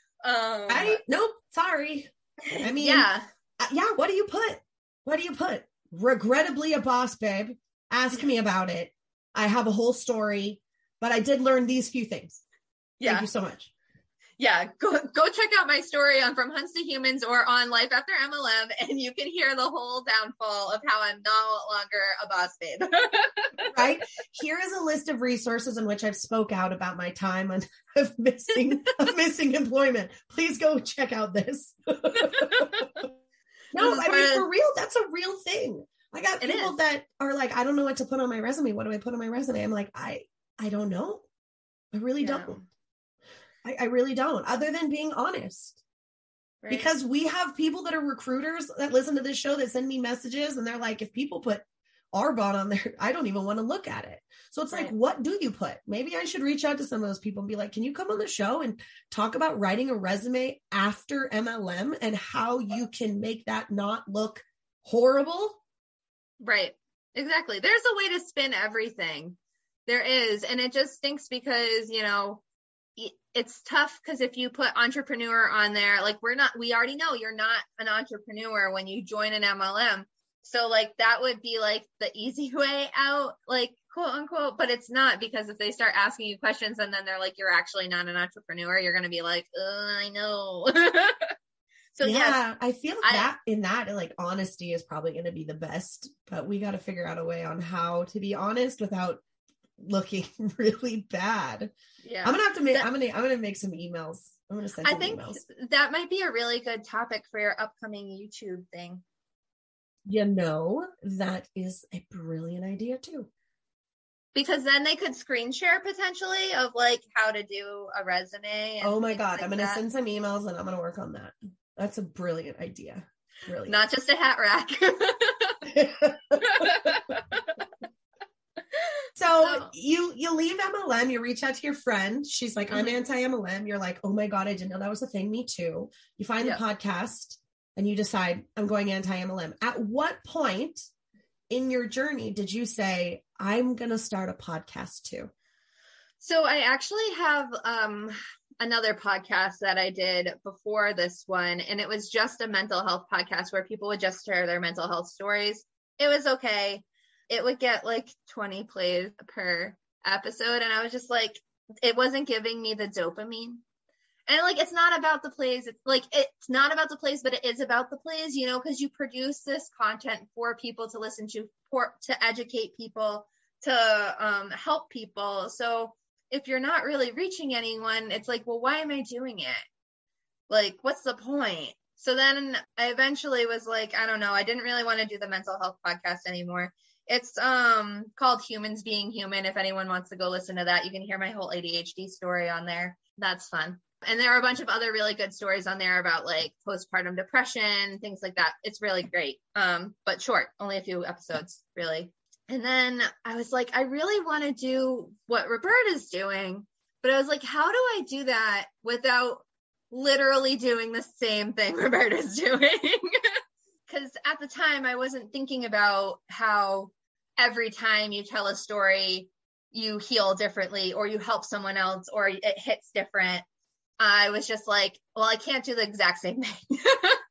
Nope. Sorry. I mean, yeah. What do you put? Regrettably a boss babe. Ask me about it. I have a whole story, but I did learn these few things. Yeah. Thank you so much. Yeah, go check out my story on From Hunts to Humans or on Life After MLM, and you can hear the whole downfall of how I'm no longer a boss babe. Right? Here is a list of resources in which I've spoke out about my time of missing employment. Please go check out this. No, I mean, for real, that's a real thing. I got people that are like, I don't know what to put on my resume. What do I put on my resume? I'm like, I don't know. I really don't. I really don't, other than being honest. Right. Because we have people that are recruiters that listen to this show that send me messages and they're like, if people put Arbonne on there, I don't even want to look at it. So it's like, what do you put? Maybe I should reach out to some of those people and be like, can you come on the show and talk about writing a resume after MLM and how you can make that not look horrible? Right. Exactly. There's a way to spin everything. There is. And it just stinks because, you know, it's tough because if you put entrepreneur on there, like we already know you're not an entrepreneur when you join an MLM. So like that would be like the easy way out, like quote unquote, but it's not, because if they start asking you questions and then they're like, you're actually not an entrepreneur, you're going to be like, I know. So yeah, I feel that in that, like honesty is probably going to be the best, but we got to figure out a way on how to be honest without looking really bad. Yeah, I'm gonna make some emails. I'm gonna send some emails. That might be a really good topic for your upcoming YouTube thing. You know, that is a brilliant idea too. Because then they could screen share potentially of like how to do a resume. Oh my God, I'm gonna send some emails and I'm gonna work on that. That's a brilliant idea. Brilliant. Not just a hat rack. So you leave MLM, you reach out to your friend. She's like, I'm anti-MLM. You're like, oh my God, I didn't know that was a thing. Me too. You find the podcast and you decide I'm going anti-MLM. At what point in your journey did you say, I'm going to start a podcast too? So I actually have another podcast that I did before this one, and it was just a mental health podcast where people would just share their mental health stories. It was okay. it would get like 20 plays per episode. And I was just like, it wasn't giving me the dopamine. And like, it's not about the plays. It's not about the plays, but it is about the plays, you know, because you produce this content for people to listen to, to educate people, to help people. So if you're not really reaching anyone, it's like, well, why am I doing it? Like, what's the point? So then I eventually was like, I don't know. I didn't really want to do the mental health podcast anymore. It's called Humans Being Human. If anyone wants to go listen to that, you can hear my whole ADHD story on there. That's fun. And there are a bunch of other really good stories on there about like postpartum depression, things like that. It's really great. But short, only a few episodes, really. And then I was like, I really want to do what Roberta's doing, but I was like, how do I do that without literally doing the same thing Roberta's doing? Because at the time I wasn't thinking about how every time you tell a story, you heal differently or you help someone else or it hits different. I was just like, well, I can't do the exact same thing.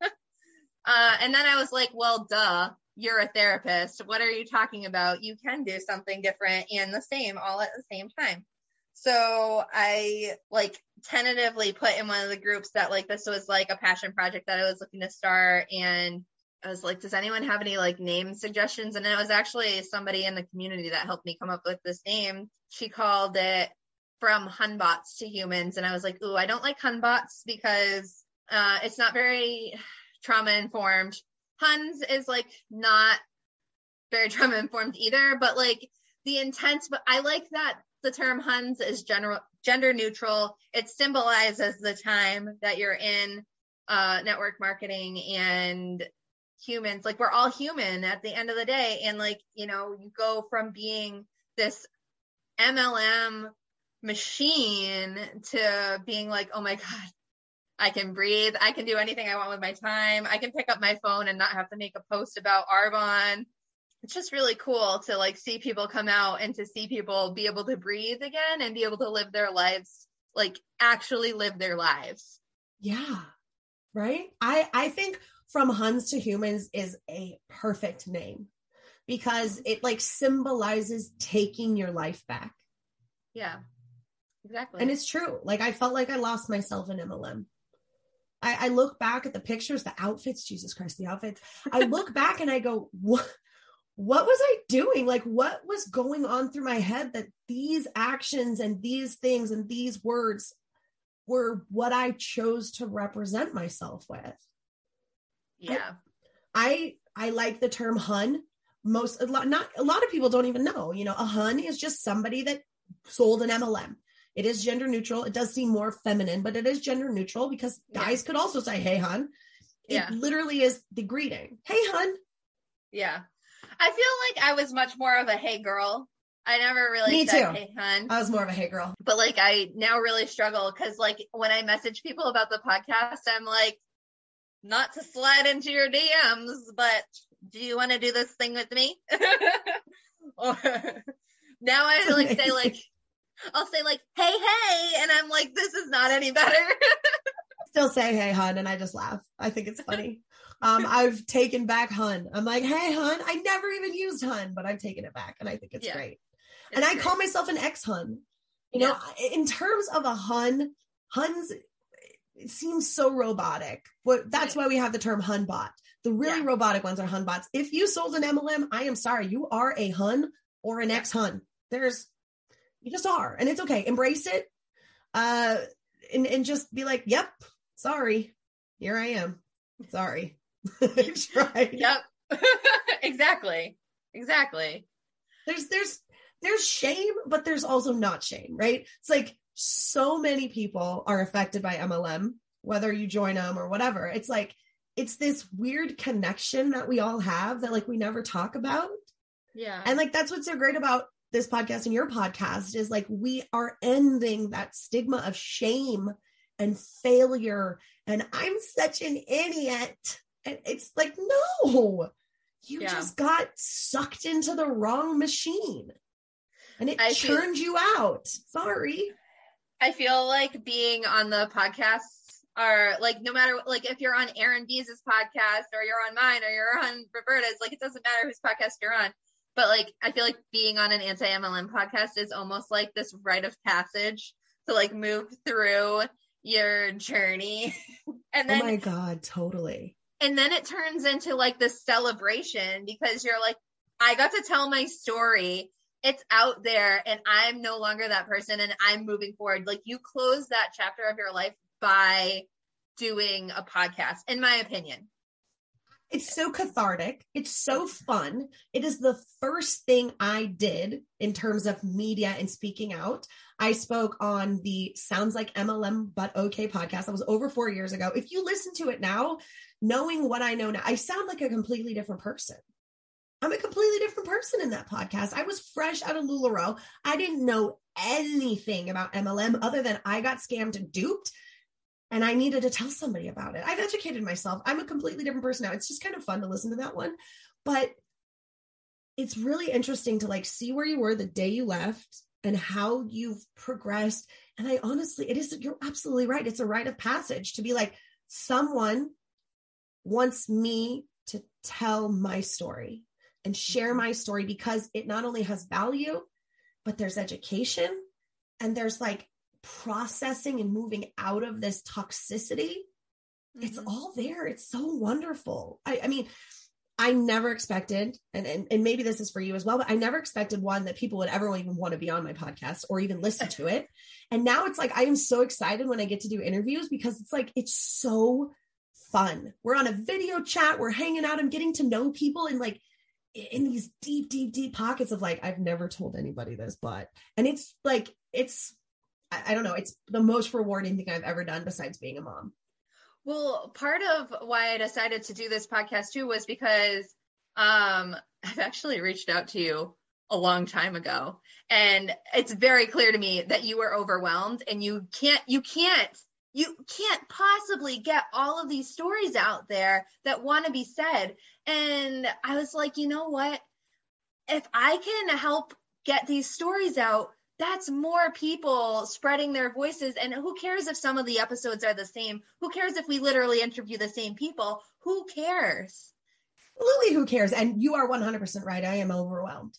And then I was like, well, duh, you're a therapist. What are you talking about? You can do something different and the same all at the same time. So I like tentatively put in one of the groups that like this was like a passion project that I was looking to start. And I was like, does anyone have any like name suggestions? And it was actually somebody in the community that helped me come up with this name. She called it From Hunbots to Humans. And I was like, ooh, I don't like Hunbots because it's not very trauma informed. Huns is like not very trauma informed either, but like the intent, but I like that the term Huns is gender neutral. It symbolizes the time that you're in network marketing and humans. Like we're all human at the end of the day. And like, you know, you go from being this MLM machine to being like, oh my God, I can breathe. I can do anything I want with my time. I can pick up my phone and not have to make a post about Arbonne. It's just really cool to like see people come out and to see people be able to breathe again and be able to live their lives, like actually live their lives. Yeah. Right. I think From Huns to Humans is a perfect name because it like symbolizes taking your life back. Yeah, exactly. And it's true. Like I felt like I lost myself in MLM. I look back at the pictures, the outfits, Jesus Christ, the outfits. I look back and I go, what was I doing? Like, what was going on through my head that these actions and these things and these words were what I chose to represent myself with? Yeah. I like the term Hun. A lot of people don't even know, you know, a Hun is just somebody that sold an MLM. It is gender neutral. It does seem more feminine, but it is gender neutral because guys could also say, hey, hun. It literally is the greeting. Hey, hun. Yeah. I feel like I was much more of a hey, girl. I never really said hey, hun. I was more of a hey, girl. But like I now really struggle because like when I message people about the podcast, I'm like, not to slide into your DMs, but do you want to do this thing with me? Or now I like say like, I'll say like, hey, and I'm like, this is not any better. Still say, hey, hun, and I just laugh. I think it's funny. I've taken back hun. I'm like, hey, hun. I never even used hun, but I've taken it back, and I think it's great. And I call myself an ex-hun. You know, in terms of a hun, huns, it seems so robotic. That's why we have the term hunbot. The really robotic ones are hunbots. If you sold an MLM, I am sorry. You are a hun or an ex-hun. You just are. And it's okay. Embrace it. And just be like, yep, sorry. Here I am. Sorry. I tried. Yep. Exactly. There's shame, but there's also not shame, right? It's like so many people are affected by MLM, whether you join them or whatever. It's like, it's this weird connection that we all have that like we never talk about. Yeah. And like, that's what's so great about this podcast and your podcast is like, we are ending that stigma of shame and failure. And I'm such an idiot. And it's like, no, you just got sucked into the wrong machine and it churned you out. Sorry. I feel like being on the podcasts are like, no matter, like if you're on Aaron Bees' podcast or you're on mine or you're on Roberta's, like, it doesn't matter whose podcast you're on. but like, I feel like being on an anti-MLM podcast is almost like this rite of passage to like move through your journey. And then, oh my God, totally. And then it turns into like this celebration because you're like, I got to tell my story. It's out there and I'm no longer that person and I'm moving forward. Like you close that chapter of your life by doing a podcast, in my opinion. It's so cathartic. It's so fun. It is the first thing I did in terms of media and speaking out. I spoke on the Sounds Like MLM But Okay podcast. That was over 4 years ago. If you listen to it now, knowing what I know now, I sound like a completely different person. I'm a completely different person in that podcast. I was fresh out of LuLaRoe. I didn't know anything about MLM other than I got scammed and duped. And I needed to tell somebody about it. I've educated myself. I'm a completely different person now. It's just kind of fun to listen to that one. But it's really interesting to like see where you were the day you left and how you've progressed. And I honestly, you're absolutely right. It's a rite of passage to be like, someone wants me to tell my story and share my story because it not only has value, but there's education and there's like processing and moving out of this toxicity. It's all there. It's so wonderful. I mean, I never expected, and maybe this is for you as well, but I never expected one that people would ever even want to be on my podcast or even listen to it. And now it's like, I am so excited when I get to do interviews because it's like, it's so fun. We're on a video chat. We're hanging out. I'm getting to know people and like in these deep, deep, deep pockets of like, I've never told anybody this, and it's like, I don't know. It's the most rewarding thing I've ever done besides being a mom. Well, part of why I decided to do this podcast too was because I've actually reached out to you a long time ago, and it's very clear to me that you are overwhelmed and you can't possibly get all of these stories out there that want to be said. And I was like, you know what? If I can help get these stories out, that's more people spreading their voices. And who cares if some of the episodes are the same? Who cares if we literally interview the same people? Who cares? Absolutely, who cares? And you are 100% right. I am overwhelmed.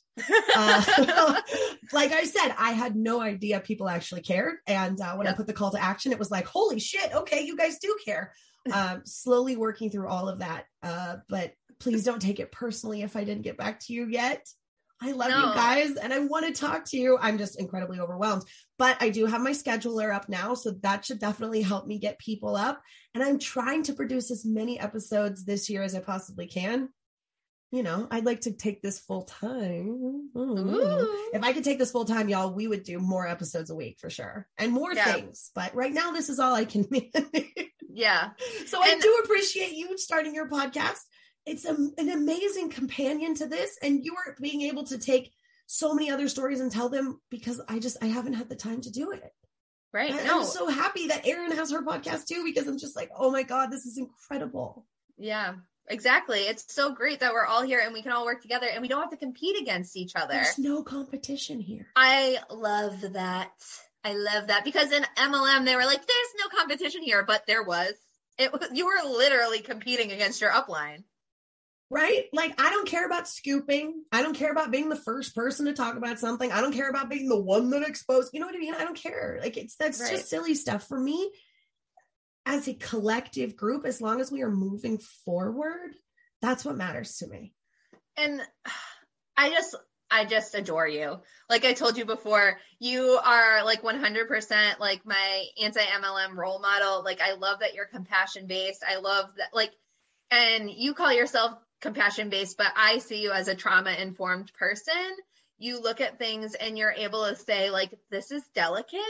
Like I said, I had no idea people actually cared. And when I put the call to action, it was like, holy shit, okay, you guys do care. Slowly working through all of that. But please don't take it personally if I didn't get back to you yet. I love you guys and I want to talk to you. I'm just incredibly overwhelmed, but I do have my scheduler up now. So that should definitely help me get people up. And I'm trying to produce as many episodes this year as I possibly can. You know, I'd like to take this full time. If I could take this full time, y'all, we would do more episodes a week for sure. And more things. But right now, this is all I can manage. Yeah. So I do appreciate you starting your podcast. It's an amazing companion to this. And you are being able to take so many other stories and tell them because I haven't had the time to do it. Right. I'm so happy that Erin has her podcast too, because I'm just like, oh my God, this is incredible. Yeah, exactly. It's so great that we're all here and we can all work together and we don't have to compete against each other. There's no competition here. I love that. Because in MLM, they were like, there's no competition here, but there was. You were literally competing against your upline. Right? Like, I don't care about scooping. I don't care about being the first person to talk about something. I don't care about being the one that exposed, you know what I mean? I don't care. Like, that's right. Just silly stuff for me. As a collective group, as long as we are moving forward, that's what matters to me. And I just adore you. Like I told you before, you are like 100% like my anti-MLM role model. Like, I love that you're compassion based. I love that, like, and you call yourself compassion based, but I see you as a trauma informed person. You look at things and you're able to say, like, this is delicate.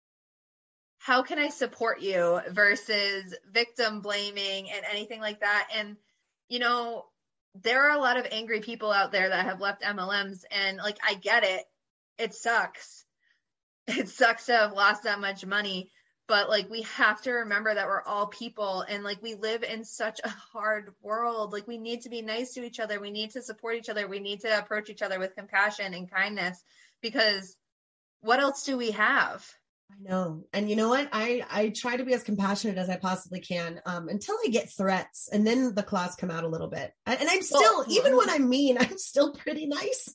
How can I support you versus victim blaming and anything like that? And, you know, there are a lot of angry people out there that have left MLMs, and like, I get it. It sucks. It sucks to have lost that much money, but like, we have to remember that we're all people, and like, we live in such a hard world. Like, we need to be nice to each other. We need to support each other. We need to approach each other with compassion and kindness, because what else do we have? I know. And you know what? I try to be as compassionate as I possibly can until I get threats, and then the claws come out a little bit. And I'm still, even when I'm mean, I'm still pretty nice.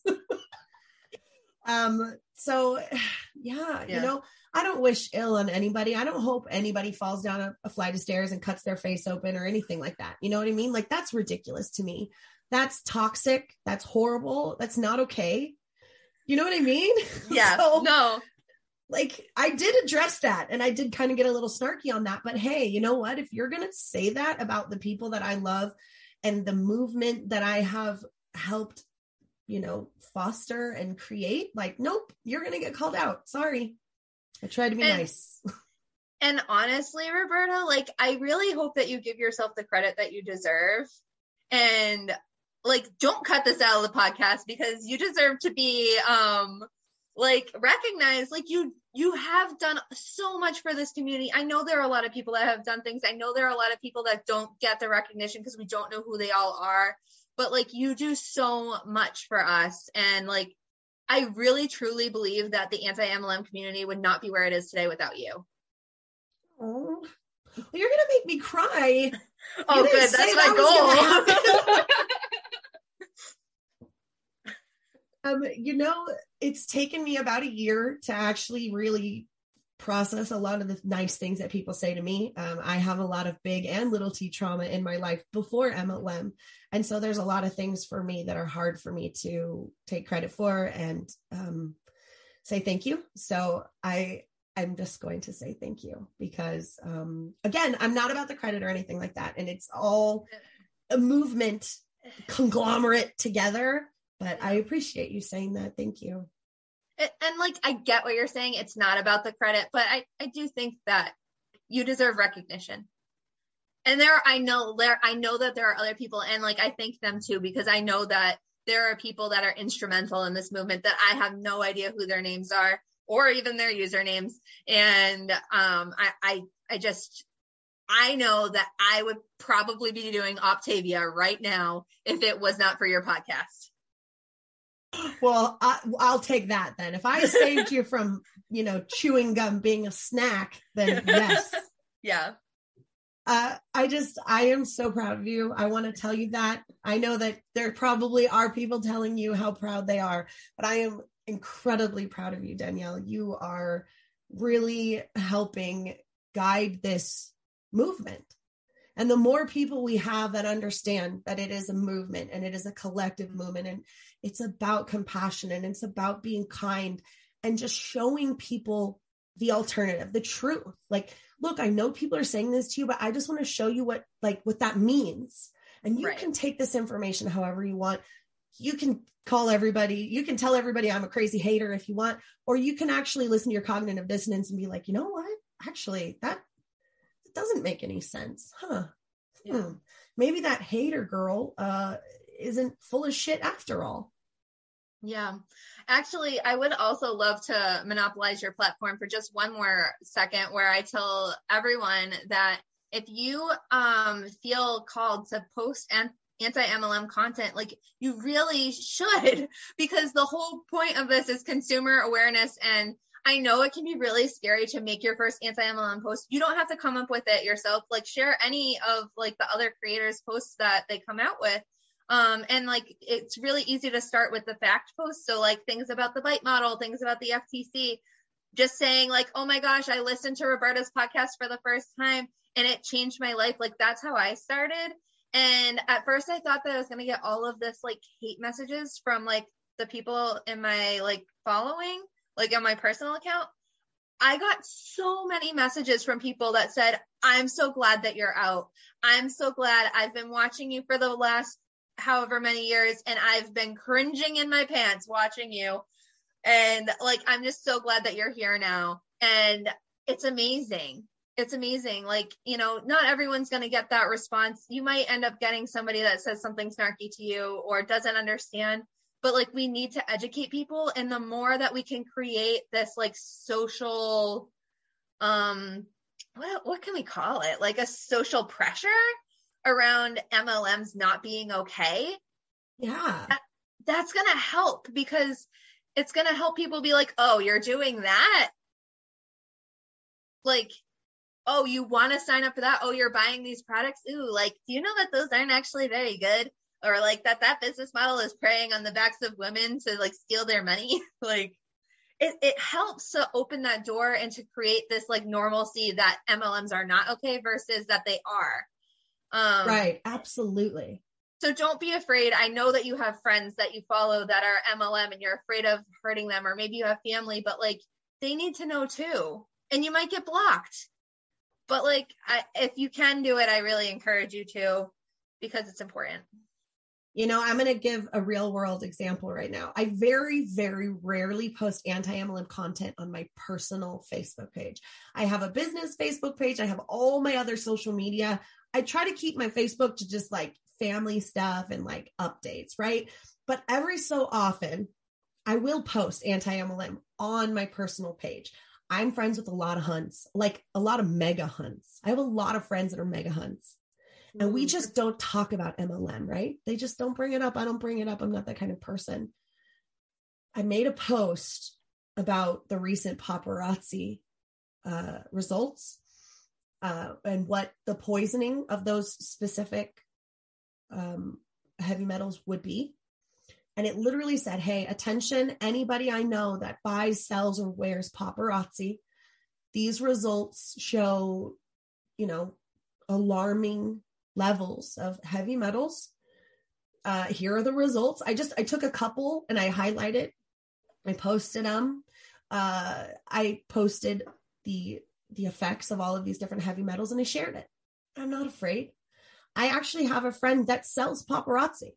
So yeah, you know, I don't wish ill on anybody. I don't hope anybody falls down a flight of stairs and cuts their face open or anything like that. You know what I mean? Like, that's ridiculous to me. That's toxic. That's horrible. That's not okay. You know what I mean? Yeah. So, no. Like, I did address that, and I did kind of get a little snarky on that, but hey, you know what? If you're going to say that about the people that I love and the movement that I have helped, you know, foster and create, like, nope, you're going to get called out. Sorry. I tried to be nice. And honestly, Roberta, like, I really hope that you give yourself the credit that you deserve, and like, don't cut this out of the podcast, because you deserve to be, like, recognized. Like, you have done so much for this community. I know there are a lot of people that have done things. I know there are a lot of people that don't get the recognition because we don't know who they all are, but like, you do so much for us. And like, I really truly believe that the anti-MLM community would not be where it is today without you. Oh, well, you're going to make me cry. Oh, good. That's my goal. You know, it's taken me about a year to actually really process a lot of the nice things that people say to me. I have a lot of big and little T trauma in my life before MLM. And so there's a lot of things for me that are hard for me to take credit for and say thank you. So I'm just going to say thank you because, again, I'm not about the credit or anything like that. And it's all a movement conglomerate together. But I appreciate you saying that. Thank you. And like, I get what you're saying. It's not about the credit, but I do think that you deserve recognition. And I know that there are other people, and like, I thank them too, because I know that there are people that are instrumental in this movement that I have no idea who their names are or even their usernames. And I know that I would probably be doing Optavia right now if it was not for your podcast. Well, I'll take that then. If I saved you from, chewing gum being a snack, then yes. Yeah. I am so proud of you. I want to tell you that. I know that there probably are people telling you how proud they are, but I am incredibly proud of you, Danielle. You are really helping guide this movement. And the more people we have that understand that it is a movement and it is a collective movement and it's about compassion and it's about being kind and just showing people the alternative, the truth. Like, look, I know people are saying this to you, but I just want to show you what that means. And you can take this information however you want. You can call everybody. You can tell everybody I'm a crazy hater if you want, or you can actually listen to your cognitive dissonance and be like, you know what? Actually, that doesn't make any sense. Maybe that hater girl isn't full of shit after all. Yeah. Actually, I would also love to monopolize your platform for just one more second, where I tell everyone that if you feel called to post anti-MLM content, like, you really should, because the whole point of this is consumer awareness. And I know it can be really scary to make your first anti-MLM post. You don't have to come up with it yourself. Like, share any of like the other creators' posts that they come out with. And like, it's really easy to start with the fact posts. So like, things about the bite model, things about the FTC, just saying like, oh my gosh, I listened to Roberta's podcast for the first time and it changed my life. Like, that's how I started. And at first I thought that I was going to get all of this like hate messages from like the people in my like following, like on my personal account. I got so many messages from people that said, I'm so glad that you're out. I'm so glad. I've been watching you for the last however many years, and I've been cringing in my pants watching you. And like, I'm just so glad that you're here now. And it's amazing. It's amazing. Like, not everyone's going to get that response. You might end up getting somebody that says something snarky to you or doesn't understand. But like, we need to educate people. And the more that we can create this like social, what can we call it? Like a social pressure around MLMs not being okay. Yeah. That's going to help, because it's going to help people be like, oh, you're doing that? like, oh, you want to sign up for that? Oh, you're buying these products? Ooh, like, do you know that those aren't actually very good? Or like that business model is preying on the backs of women to like steal their money? Like, it helps to open that door and to create this like normalcy that MLMs are not okay versus that they are. Right. Absolutely. So don't be afraid. I know that you have friends that you follow that are MLM and you're afraid of hurting them, or maybe you have family, but like they need to know too. And you might get blocked. But like, if you can do it, I really encourage you to, because it's important. You know, I'm going to give a real world example right now. I very, very rarely post anti-MLM content on my personal Facebook page. I have a business Facebook page. I have all my other social media. I try to keep my Facebook to just like family stuff and like updates, right? But every so often, I will post anti-MLM on my personal page. I'm friends with a lot of hunts, like a lot of mega hunts. I have a lot of friends that are mega hunts. And we just don't talk about MLM, right? They just don't bring it up. I don't bring it up. I'm not that kind of person. I made a post about the recent paparazzi results and what the poisoning of those specific heavy metals would be. And it literally said, hey, attention, anybody I know that buys, sells, or wears paparazzi. These results show, you know, alarming levels of heavy metals. Here are the results. I took a couple and I highlighted. I posted them. I posted the effects of all of these different heavy metals and I shared it. I'm not afraid. I actually have a friend that sells paparazzi.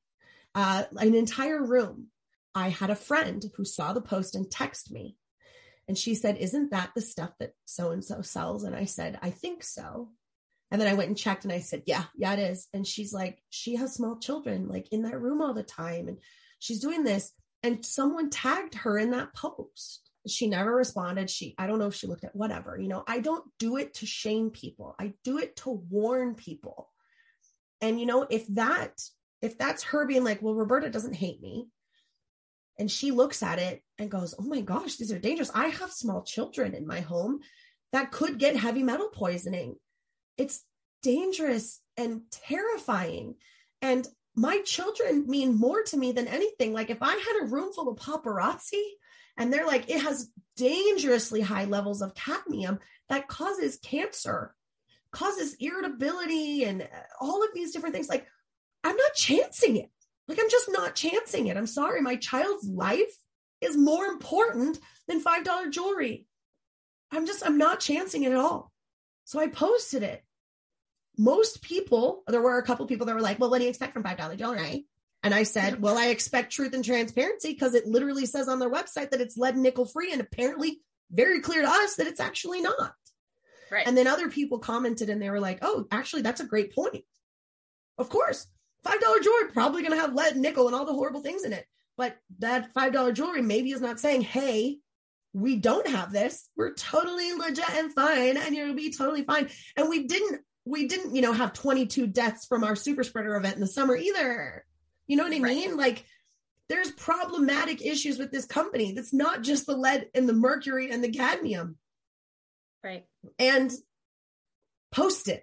An entire room. I had a friend who saw the post and texted me. And she said, isn't that the stuff that so-and-so sells? And I said, I think so. And then I went and checked and I said, yeah, it is. And she's like, she has small children like in that room all the time. And she's doing this. And someone tagged her in that post. She never responded. I don't know if she looked at whatever, you know, I don't do it to shame people. I do it to warn people. And, you know, if that's her being like, well, Roberta doesn't hate me. And she looks at it and goes, oh my gosh, these are dangerous. I have small children in my home that could get heavy metal poisoning. It's dangerous and terrifying. And my children mean more to me than anything. Like if I had a room full of paparazzi and they're like, it has dangerously high levels of cadmium that causes cancer, causes irritability and all of these different things. Like, I'm not chancing it. Like, I'm just not chancing it. I'm sorry. My child's life is more important than $5 jewelry. I'm not chancing it at all. So I posted it. Most people, there were a couple people that were like, well, what do you expect from $5 jewelry? And I said, well, I expect truth and transparency because it literally says on their website that it's lead and nickel free and apparently very clear to us that it's actually not. Right. And then other people commented and they were like, oh, actually, that's a great point. Of course. $5 jewelry probably going to have lead, nickel, and all the horrible things in it. But that $5 jewelry maybe is not saying, hey, we don't have this. We're totally legit and fine, and you'll be totally fine. And we didn't, you know, have 22 deaths from our super spreader event in the summer either. You know what I mean? Like, there's problematic issues with this company. That's not just the lead and the mercury and the cadmium. Right. And post it.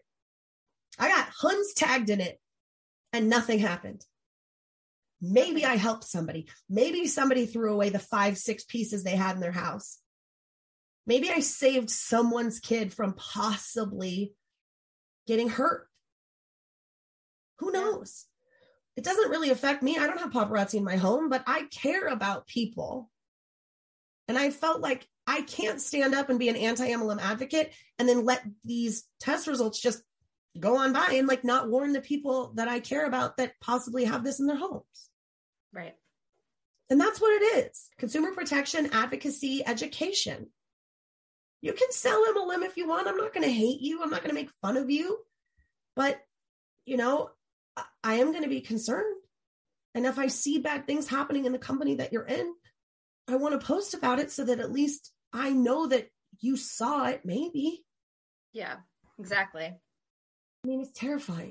I got Huns tagged in it. And nothing happened. Maybe I helped somebody. Maybe somebody threw away the 5-6 pieces they had in their house. Maybe I saved someone's kid from possibly getting hurt. Who knows? It doesn't really affect me. I don't have paparazzi in my home, but I care about people. And I felt like I can't stand up and be an anti-MLM advocate and then let these test results just go on by and like not warn the people that I care about that possibly have this in their homes. Right. And that's what it is. Consumer protection, advocacy, education. You can sell MLM if you want. I'm not going to hate you. I'm not going to make fun of you. But, you know, I am going to be concerned. And if I see bad things happening in the company that you're in, I want to post about it so that at least I know that you saw it, maybe. Yeah, exactly. I mean, it's terrifying.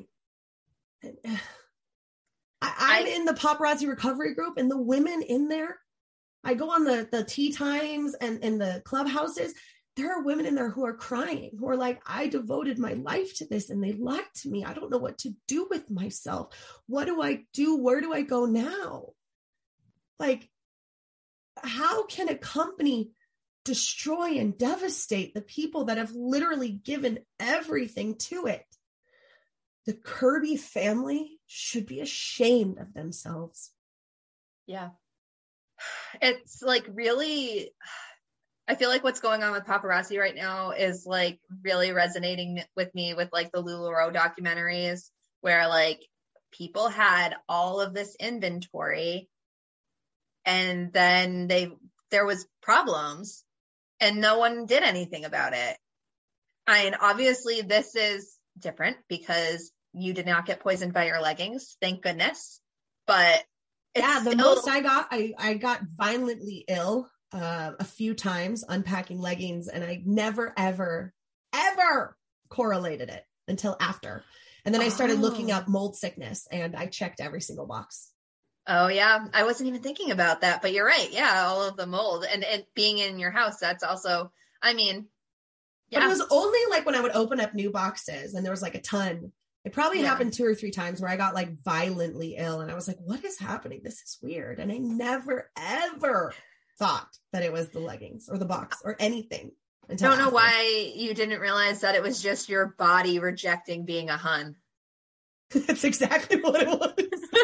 I'm in the paparazzi recovery group and the women in there, I go on the tea times and the clubhouses. there are women in there who are crying, who are like, I devoted my life to this and they lied to me. I don't know what to do with myself. What do I do? Where do I go now? Like, how can a company destroy and devastate the people that have literally given everything to it? The Kirby family should be ashamed of themselves. Yeah. It's like really, I feel like what's going on with paparazzi right now is like really resonating with me with like the LuLaRoe documentaries, where like people had all of this inventory and then there was problems and no one did anything about it. And obviously this is different because you did not get poisoned by your leggings, thank goodness. But yeah, the most I got violently ill a few times unpacking leggings, and I never, ever, ever correlated it until after. And then I started looking up mold sickness, and I checked every single box. Oh yeah, I wasn't even thinking about that, but you're right. Yeah, all of the mold and being in your house, that's also, I mean, yeah. But it was only like when I would open up new boxes and there was like a ton. It probably happened 2 or 3 times where I got like violently ill and I was like, what is happening? This is weird. And I never, ever thought that it was the leggings or the box or anything. I don't know why you didn't realize that it was just your body rejecting being a hun. That's exactly what it was.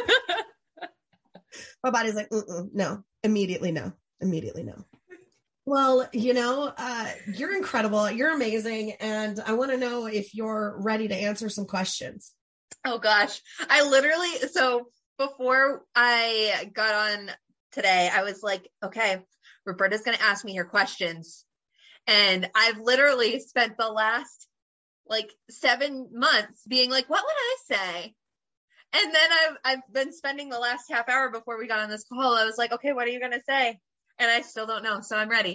My body's like, no, immediately no. Well, you're incredible. You're amazing. And I want to know if you're ready to answer some questions. Oh gosh. So before I got on today, I was like, okay, Roberta's going to ask me her questions. And I've literally spent the last like 7 months being like, what would I say? And then I've been spending the last half hour before we got on this call. I was like, okay, what are you going to say? And I still don't know. So I'm ready.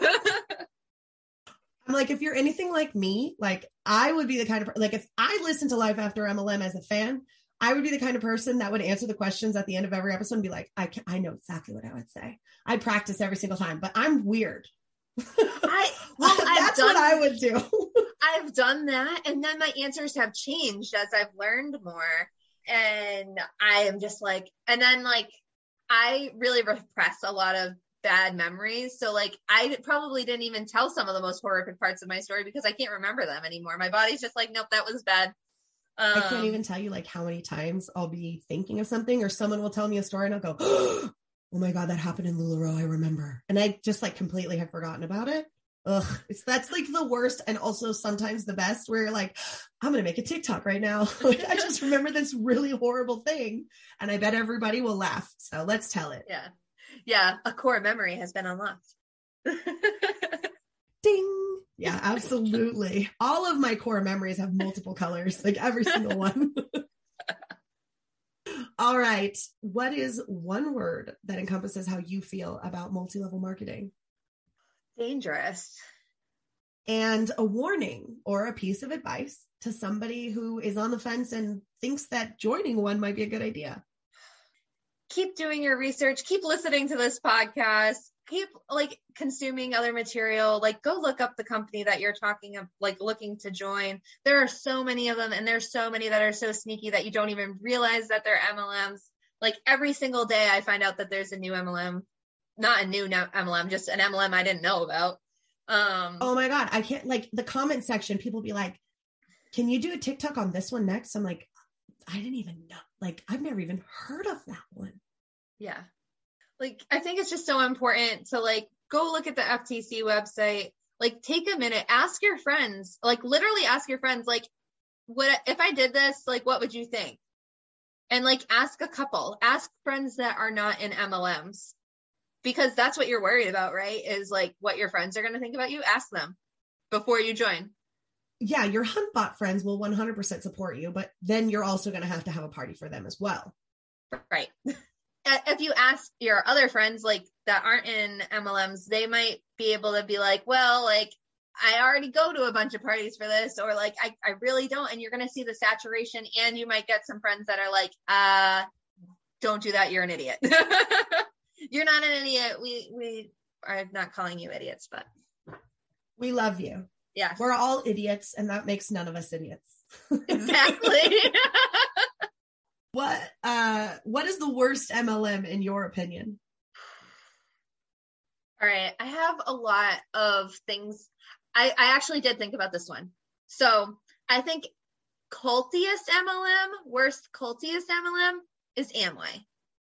I'm like, if you're anything like me, like I would be the kind of, like if I listened to Life After MLM as a fan, I would be the kind of person that would answer the questions at the end of every episode and be like, I know exactly what I would say. I practice every single time, but I'm weird. That's what I would do. I've done that. And then my answers have changed as I've learned more. And I am just like, and then like, I really repress a lot of bad memories. So like, I probably didn't even tell some of the most horrific parts of my story because I can't remember them anymore. My body's just like, nope, that was bad. I can't even tell you like how many times I'll be thinking of something or someone will tell me a story and I'll go, oh my God, that happened in LuLaRoe. I remember. And I just like completely have forgotten about it. Ugh, that's like the worst and also sometimes the best where you're like, I'm going to make a TikTok right now. Like, I just remember this really horrible thing and I bet everybody will laugh. So let's tell it. Yeah. Yeah. A core memory has been unlocked. Ding. Yeah, absolutely. All of my core memories have multiple colors, like every single one. All right. What is one word that encompasses how you feel about multi-level marketing? Dangerous. And a warning or a piece of advice to somebody who is on the fence and thinks that joining one might be a good idea. Keep doing your research. Keep listening to this podcast. Keep like consuming other material. Like go look up the company that you're talking of, like looking to join. There are so many of them, and there's so many that are so sneaky that you don't even realize that they're MLMs. Like every single day, I find out that there's a new MLM. Not a new MLM, just an MLM I didn't know about. Oh my God. I can't, like the comment section, people be like, can you do a TikTok on this one next? I'm like, I didn't even know. Like, I've never even heard of that one. Yeah. Like, I think it's just so important to like, go look at the FTC website, like take a minute, ask your friends, like literally ask your friends, like, what, if I did this, like, what would you think? And like, ask friends that are not in MLMs. Because that's what you're worried about, right? Is like what your friends are going to think about you. Ask them before you join. Yeah, your HuntBot friends will 100% support you, but then you're also going to have a party for them as well. Right. If you ask your other friends like that aren't in MLMs, they might be able to be like, well, like I already go to a bunch of parties for this, or like I really don't. And you're going to see the saturation, and you might get some friends that are like, don't do that. You're an idiot. You're not an idiot. We are not calling you idiots, but We love you. Yes. We're all idiots, and that makes none of us idiots. Exactly. What is the worst MLM in your opinion? All right. I have a lot of things. I actually did think about this one. So I think worst cultiest MLM is Amway.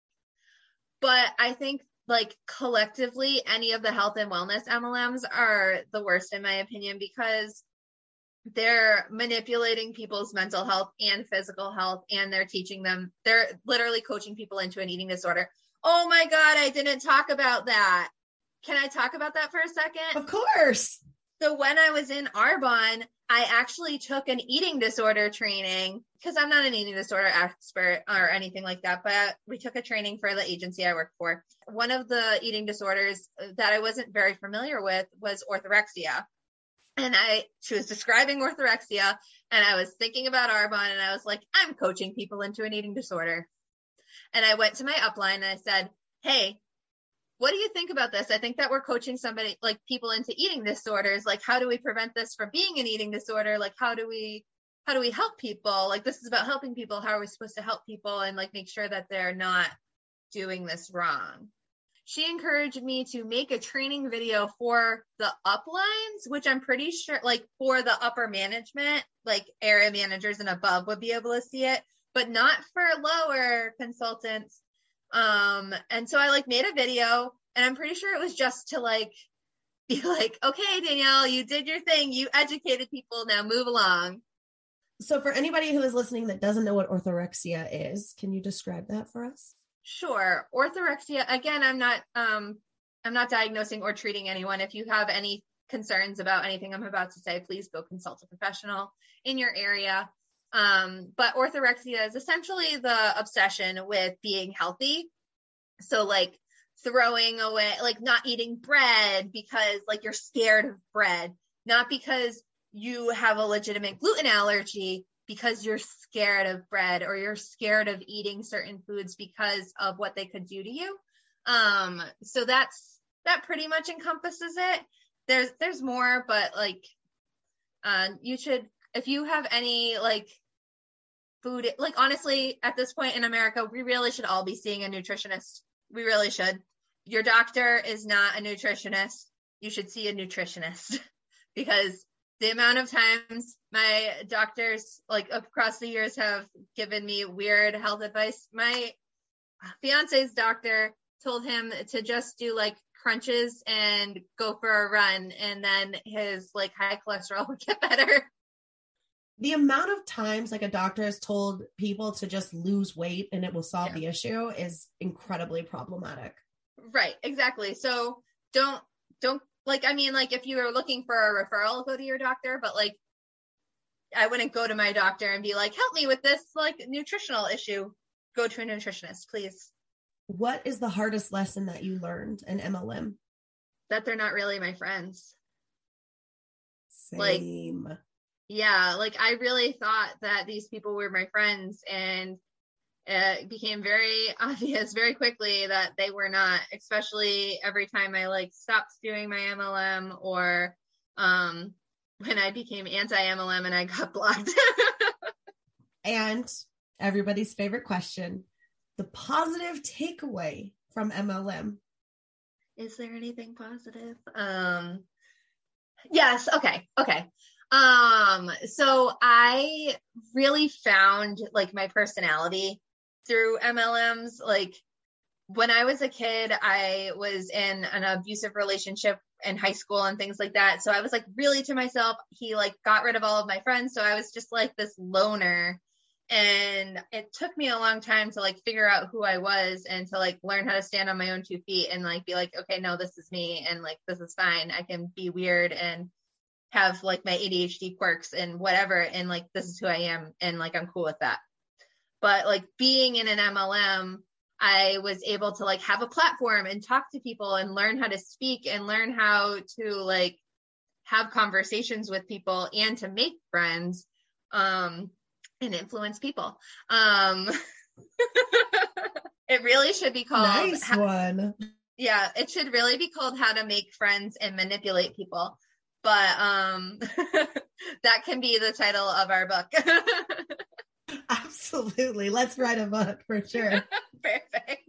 But I think like collectively, any of the health and wellness MLMs are the worst in my opinion, because they're manipulating people's mental health and physical health, and they're literally coaching people into an eating disorder. Oh my God, I didn't talk about that. Can I talk about that for a second? Of course. So when I was in Arbonne, I actually took an eating disorder training, because I'm not an eating disorder expert or anything like that, but we took a training for the agency I worked for. One of the eating disorders that I wasn't very familiar with was orthorexia. And she was describing orthorexia, and I was thinking about Arbonne, and I was like, I'm coaching people into an eating disorder. And I went to my upline and I said, hey, what do you think about this? I think that we're coaching people into eating disorders. Like, how do we prevent this from being an eating disorder? Like, how do we help people? Like, this is about helping people. How are we supposed to help people and like make sure that they're not doing this wrong? She encouraged me to make a training video for the uplines, which I'm pretty sure like for the upper management, like area managers and above would be able to see it, but not for lower consultants. And so I like made a video, and I'm pretty sure it was just to like be like, okay, Danielle, you did your thing. You educated people. Now move along. So for anybody who is listening that doesn't know what orthorexia is, can you describe that for us? Sure. Orthorexia, again, I'm not diagnosing or treating anyone. If you have any concerns about anything I'm about to say, please go consult a professional in your area. But orthorexia is essentially the obsession with being healthy. So like throwing away, like not eating bread because like you're scared of bread, not because you have a legitimate gluten allergy, because you're scared of bread, or you're scared of eating certain foods because of what they could do to you. So that pretty much encompasses it. There's more, but like, you should, if you have any like food, like honestly, at this point in America, we really should all be seeing a nutritionist. We really should. Your doctor is not a nutritionist. You should see a nutritionist because the amount of times my doctors like across the years have given me weird health advice. My fiance's doctor told him to just do like crunches and go for a run, and then his like high cholesterol would get better. The amount of times like a doctor has told people to just lose weight and it will solve the issue is incredibly problematic. Right, exactly. So don't like, I mean, like if you are looking for a referral, go to your doctor, but like I wouldn't go to my doctor and be like, help me with this like nutritional issue. Go to a nutritionist, please. What is the hardest lesson that you learned in MLM? That they're not really my friends. Same. Like, yeah, like I really thought that these people were my friends, and it became very obvious very quickly that they were not, especially every time I like stopped doing my MLM, or when I became anti-MLM and I got blocked. And everybody's favorite question, the positive takeaway from MLM. Is there anything positive? Yes. Okay. So I really found like my personality through MLMs. Like when I was a kid, I was in an abusive relationship in high school and things like that. So I was like really to myself. He like got rid of all of my friends. So I was just like this loner. And it took me a long time to like figure out who I was and to like learn how to stand on my own 2 feet and like be like, okay, no, this is me. And like, this is fine. I can be weird and have like my ADHD quirks and whatever. And like, this is who I am. And like, I'm cool with that. But like being in an MLM, I was able to like have a platform and talk to people and learn how to speak and learn how to like have conversations with people and to make friends. And influence people. It really should be called nice one. Yeah, it should really be called How to Make Friends and Manipulate People. but that can be the title of our book. Absolutely. Let's write a book for sure. Perfect.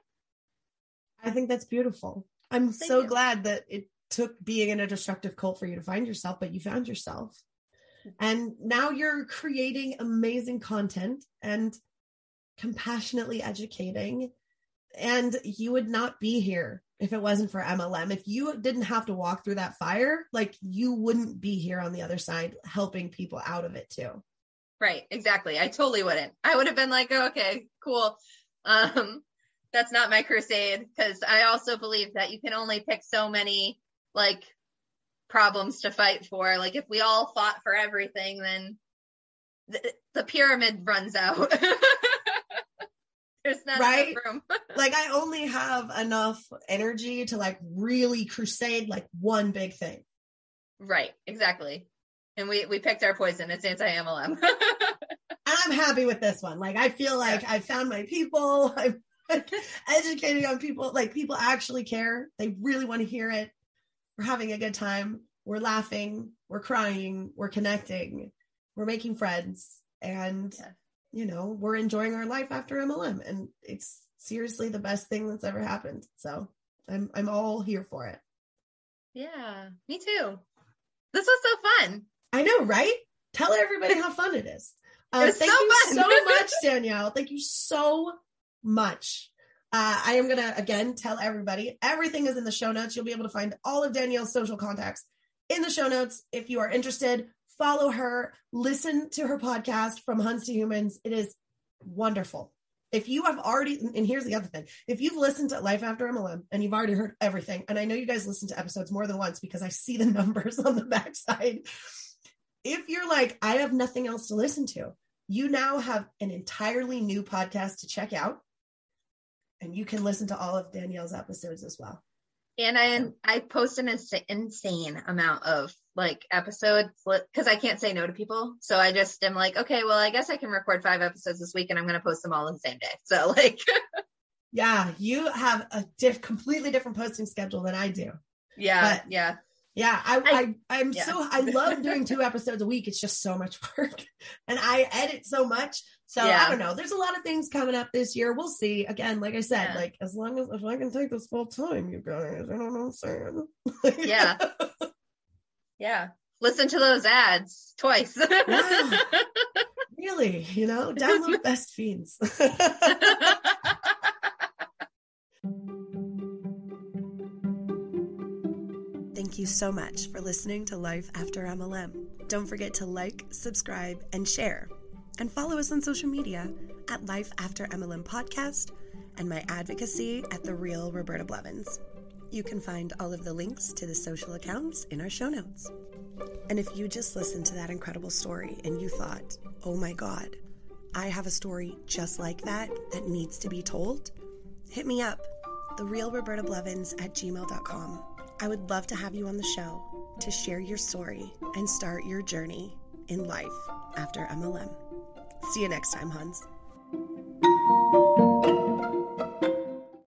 I think that's beautiful. I'm so glad that it took being in a destructive cult for you to find yourself, but you found yourself. And now you're creating amazing content and compassionately educating. And you would not be here if it wasn't for MLM. If you didn't have to walk through that fire, like you wouldn't be here on the other side helping people out of it too. Right. Exactly. I totally wouldn't. I would have been like, oh, okay, cool. That's not my crusade, because I also believe that you can only pick so many like problems to fight for. Like if we all fought for everything, then the pyramid runs out. There's not enough room. Like I only have enough energy to like really crusade like one big thing. Right. Exactly. And we picked our poison. It's anti-MLM. And I'm happy with this one. Like I feel like I found my people. I'm educating on people. Like people actually care. They really want to hear it. We're having a good time. We're laughing. We're crying. We're connecting. We're making friends. And, you know, we're enjoying our life after MLM. And it's seriously the best thing that's ever happened. So I'm all here for it. Yeah, me too. This was so fun. I know, right? Tell everybody how fun it is. Thank you so much, Danielle. Thank you so much. I am going to, again, tell everybody, everything is in the show notes. You'll be able to find all of Danielle's social contacts in the show notes. If you are interested, follow her, listen to her podcast, From Huns to Humans. It is wonderful. If you have already, and here's the other thing, if you've listened to Life After MLM and you've already heard everything, and I know you guys listen to episodes more than once because I see the numbers on the backside. If you're like, I have nothing else to listen to, you now have an entirely new podcast to check out. And you can listen to all of Danielle's episodes as well. And I post an insane amount of like episodes because I can't say no to people. So I just am like, okay, well, I guess I can record 5 episodes this week and I'm going to post them all in the same day. So like, yeah, you have a completely different posting schedule than I do. Yeah. But, yeah. Yeah. I love doing 2 episodes a week. It's just so much work and I edit so much. So I don't know. There's a lot of things coming up this year. We'll see. Again, like I said, like as long as if I can take this full time, you guys, I don't know what I'm saying. Yeah. Yeah. Listen to those ads twice. Yeah. Really, you know, download Best Fiends. Thank you so much for listening to Life After MLM. Don't forget to like, subscribe, and share. And follow us on social media at Life After MLM Podcast and my advocacy at The Real Roberta Blevins. You can find all of the links to the social accounts in our show notes. And if you just listened to that incredible story and you thought, oh my God, I have a story just like that needs to be told, hit me up, therealrobertablevins@gmail.com. I would love to have you on the show to share your story and start your journey in life after MLM. See you next time, Huns.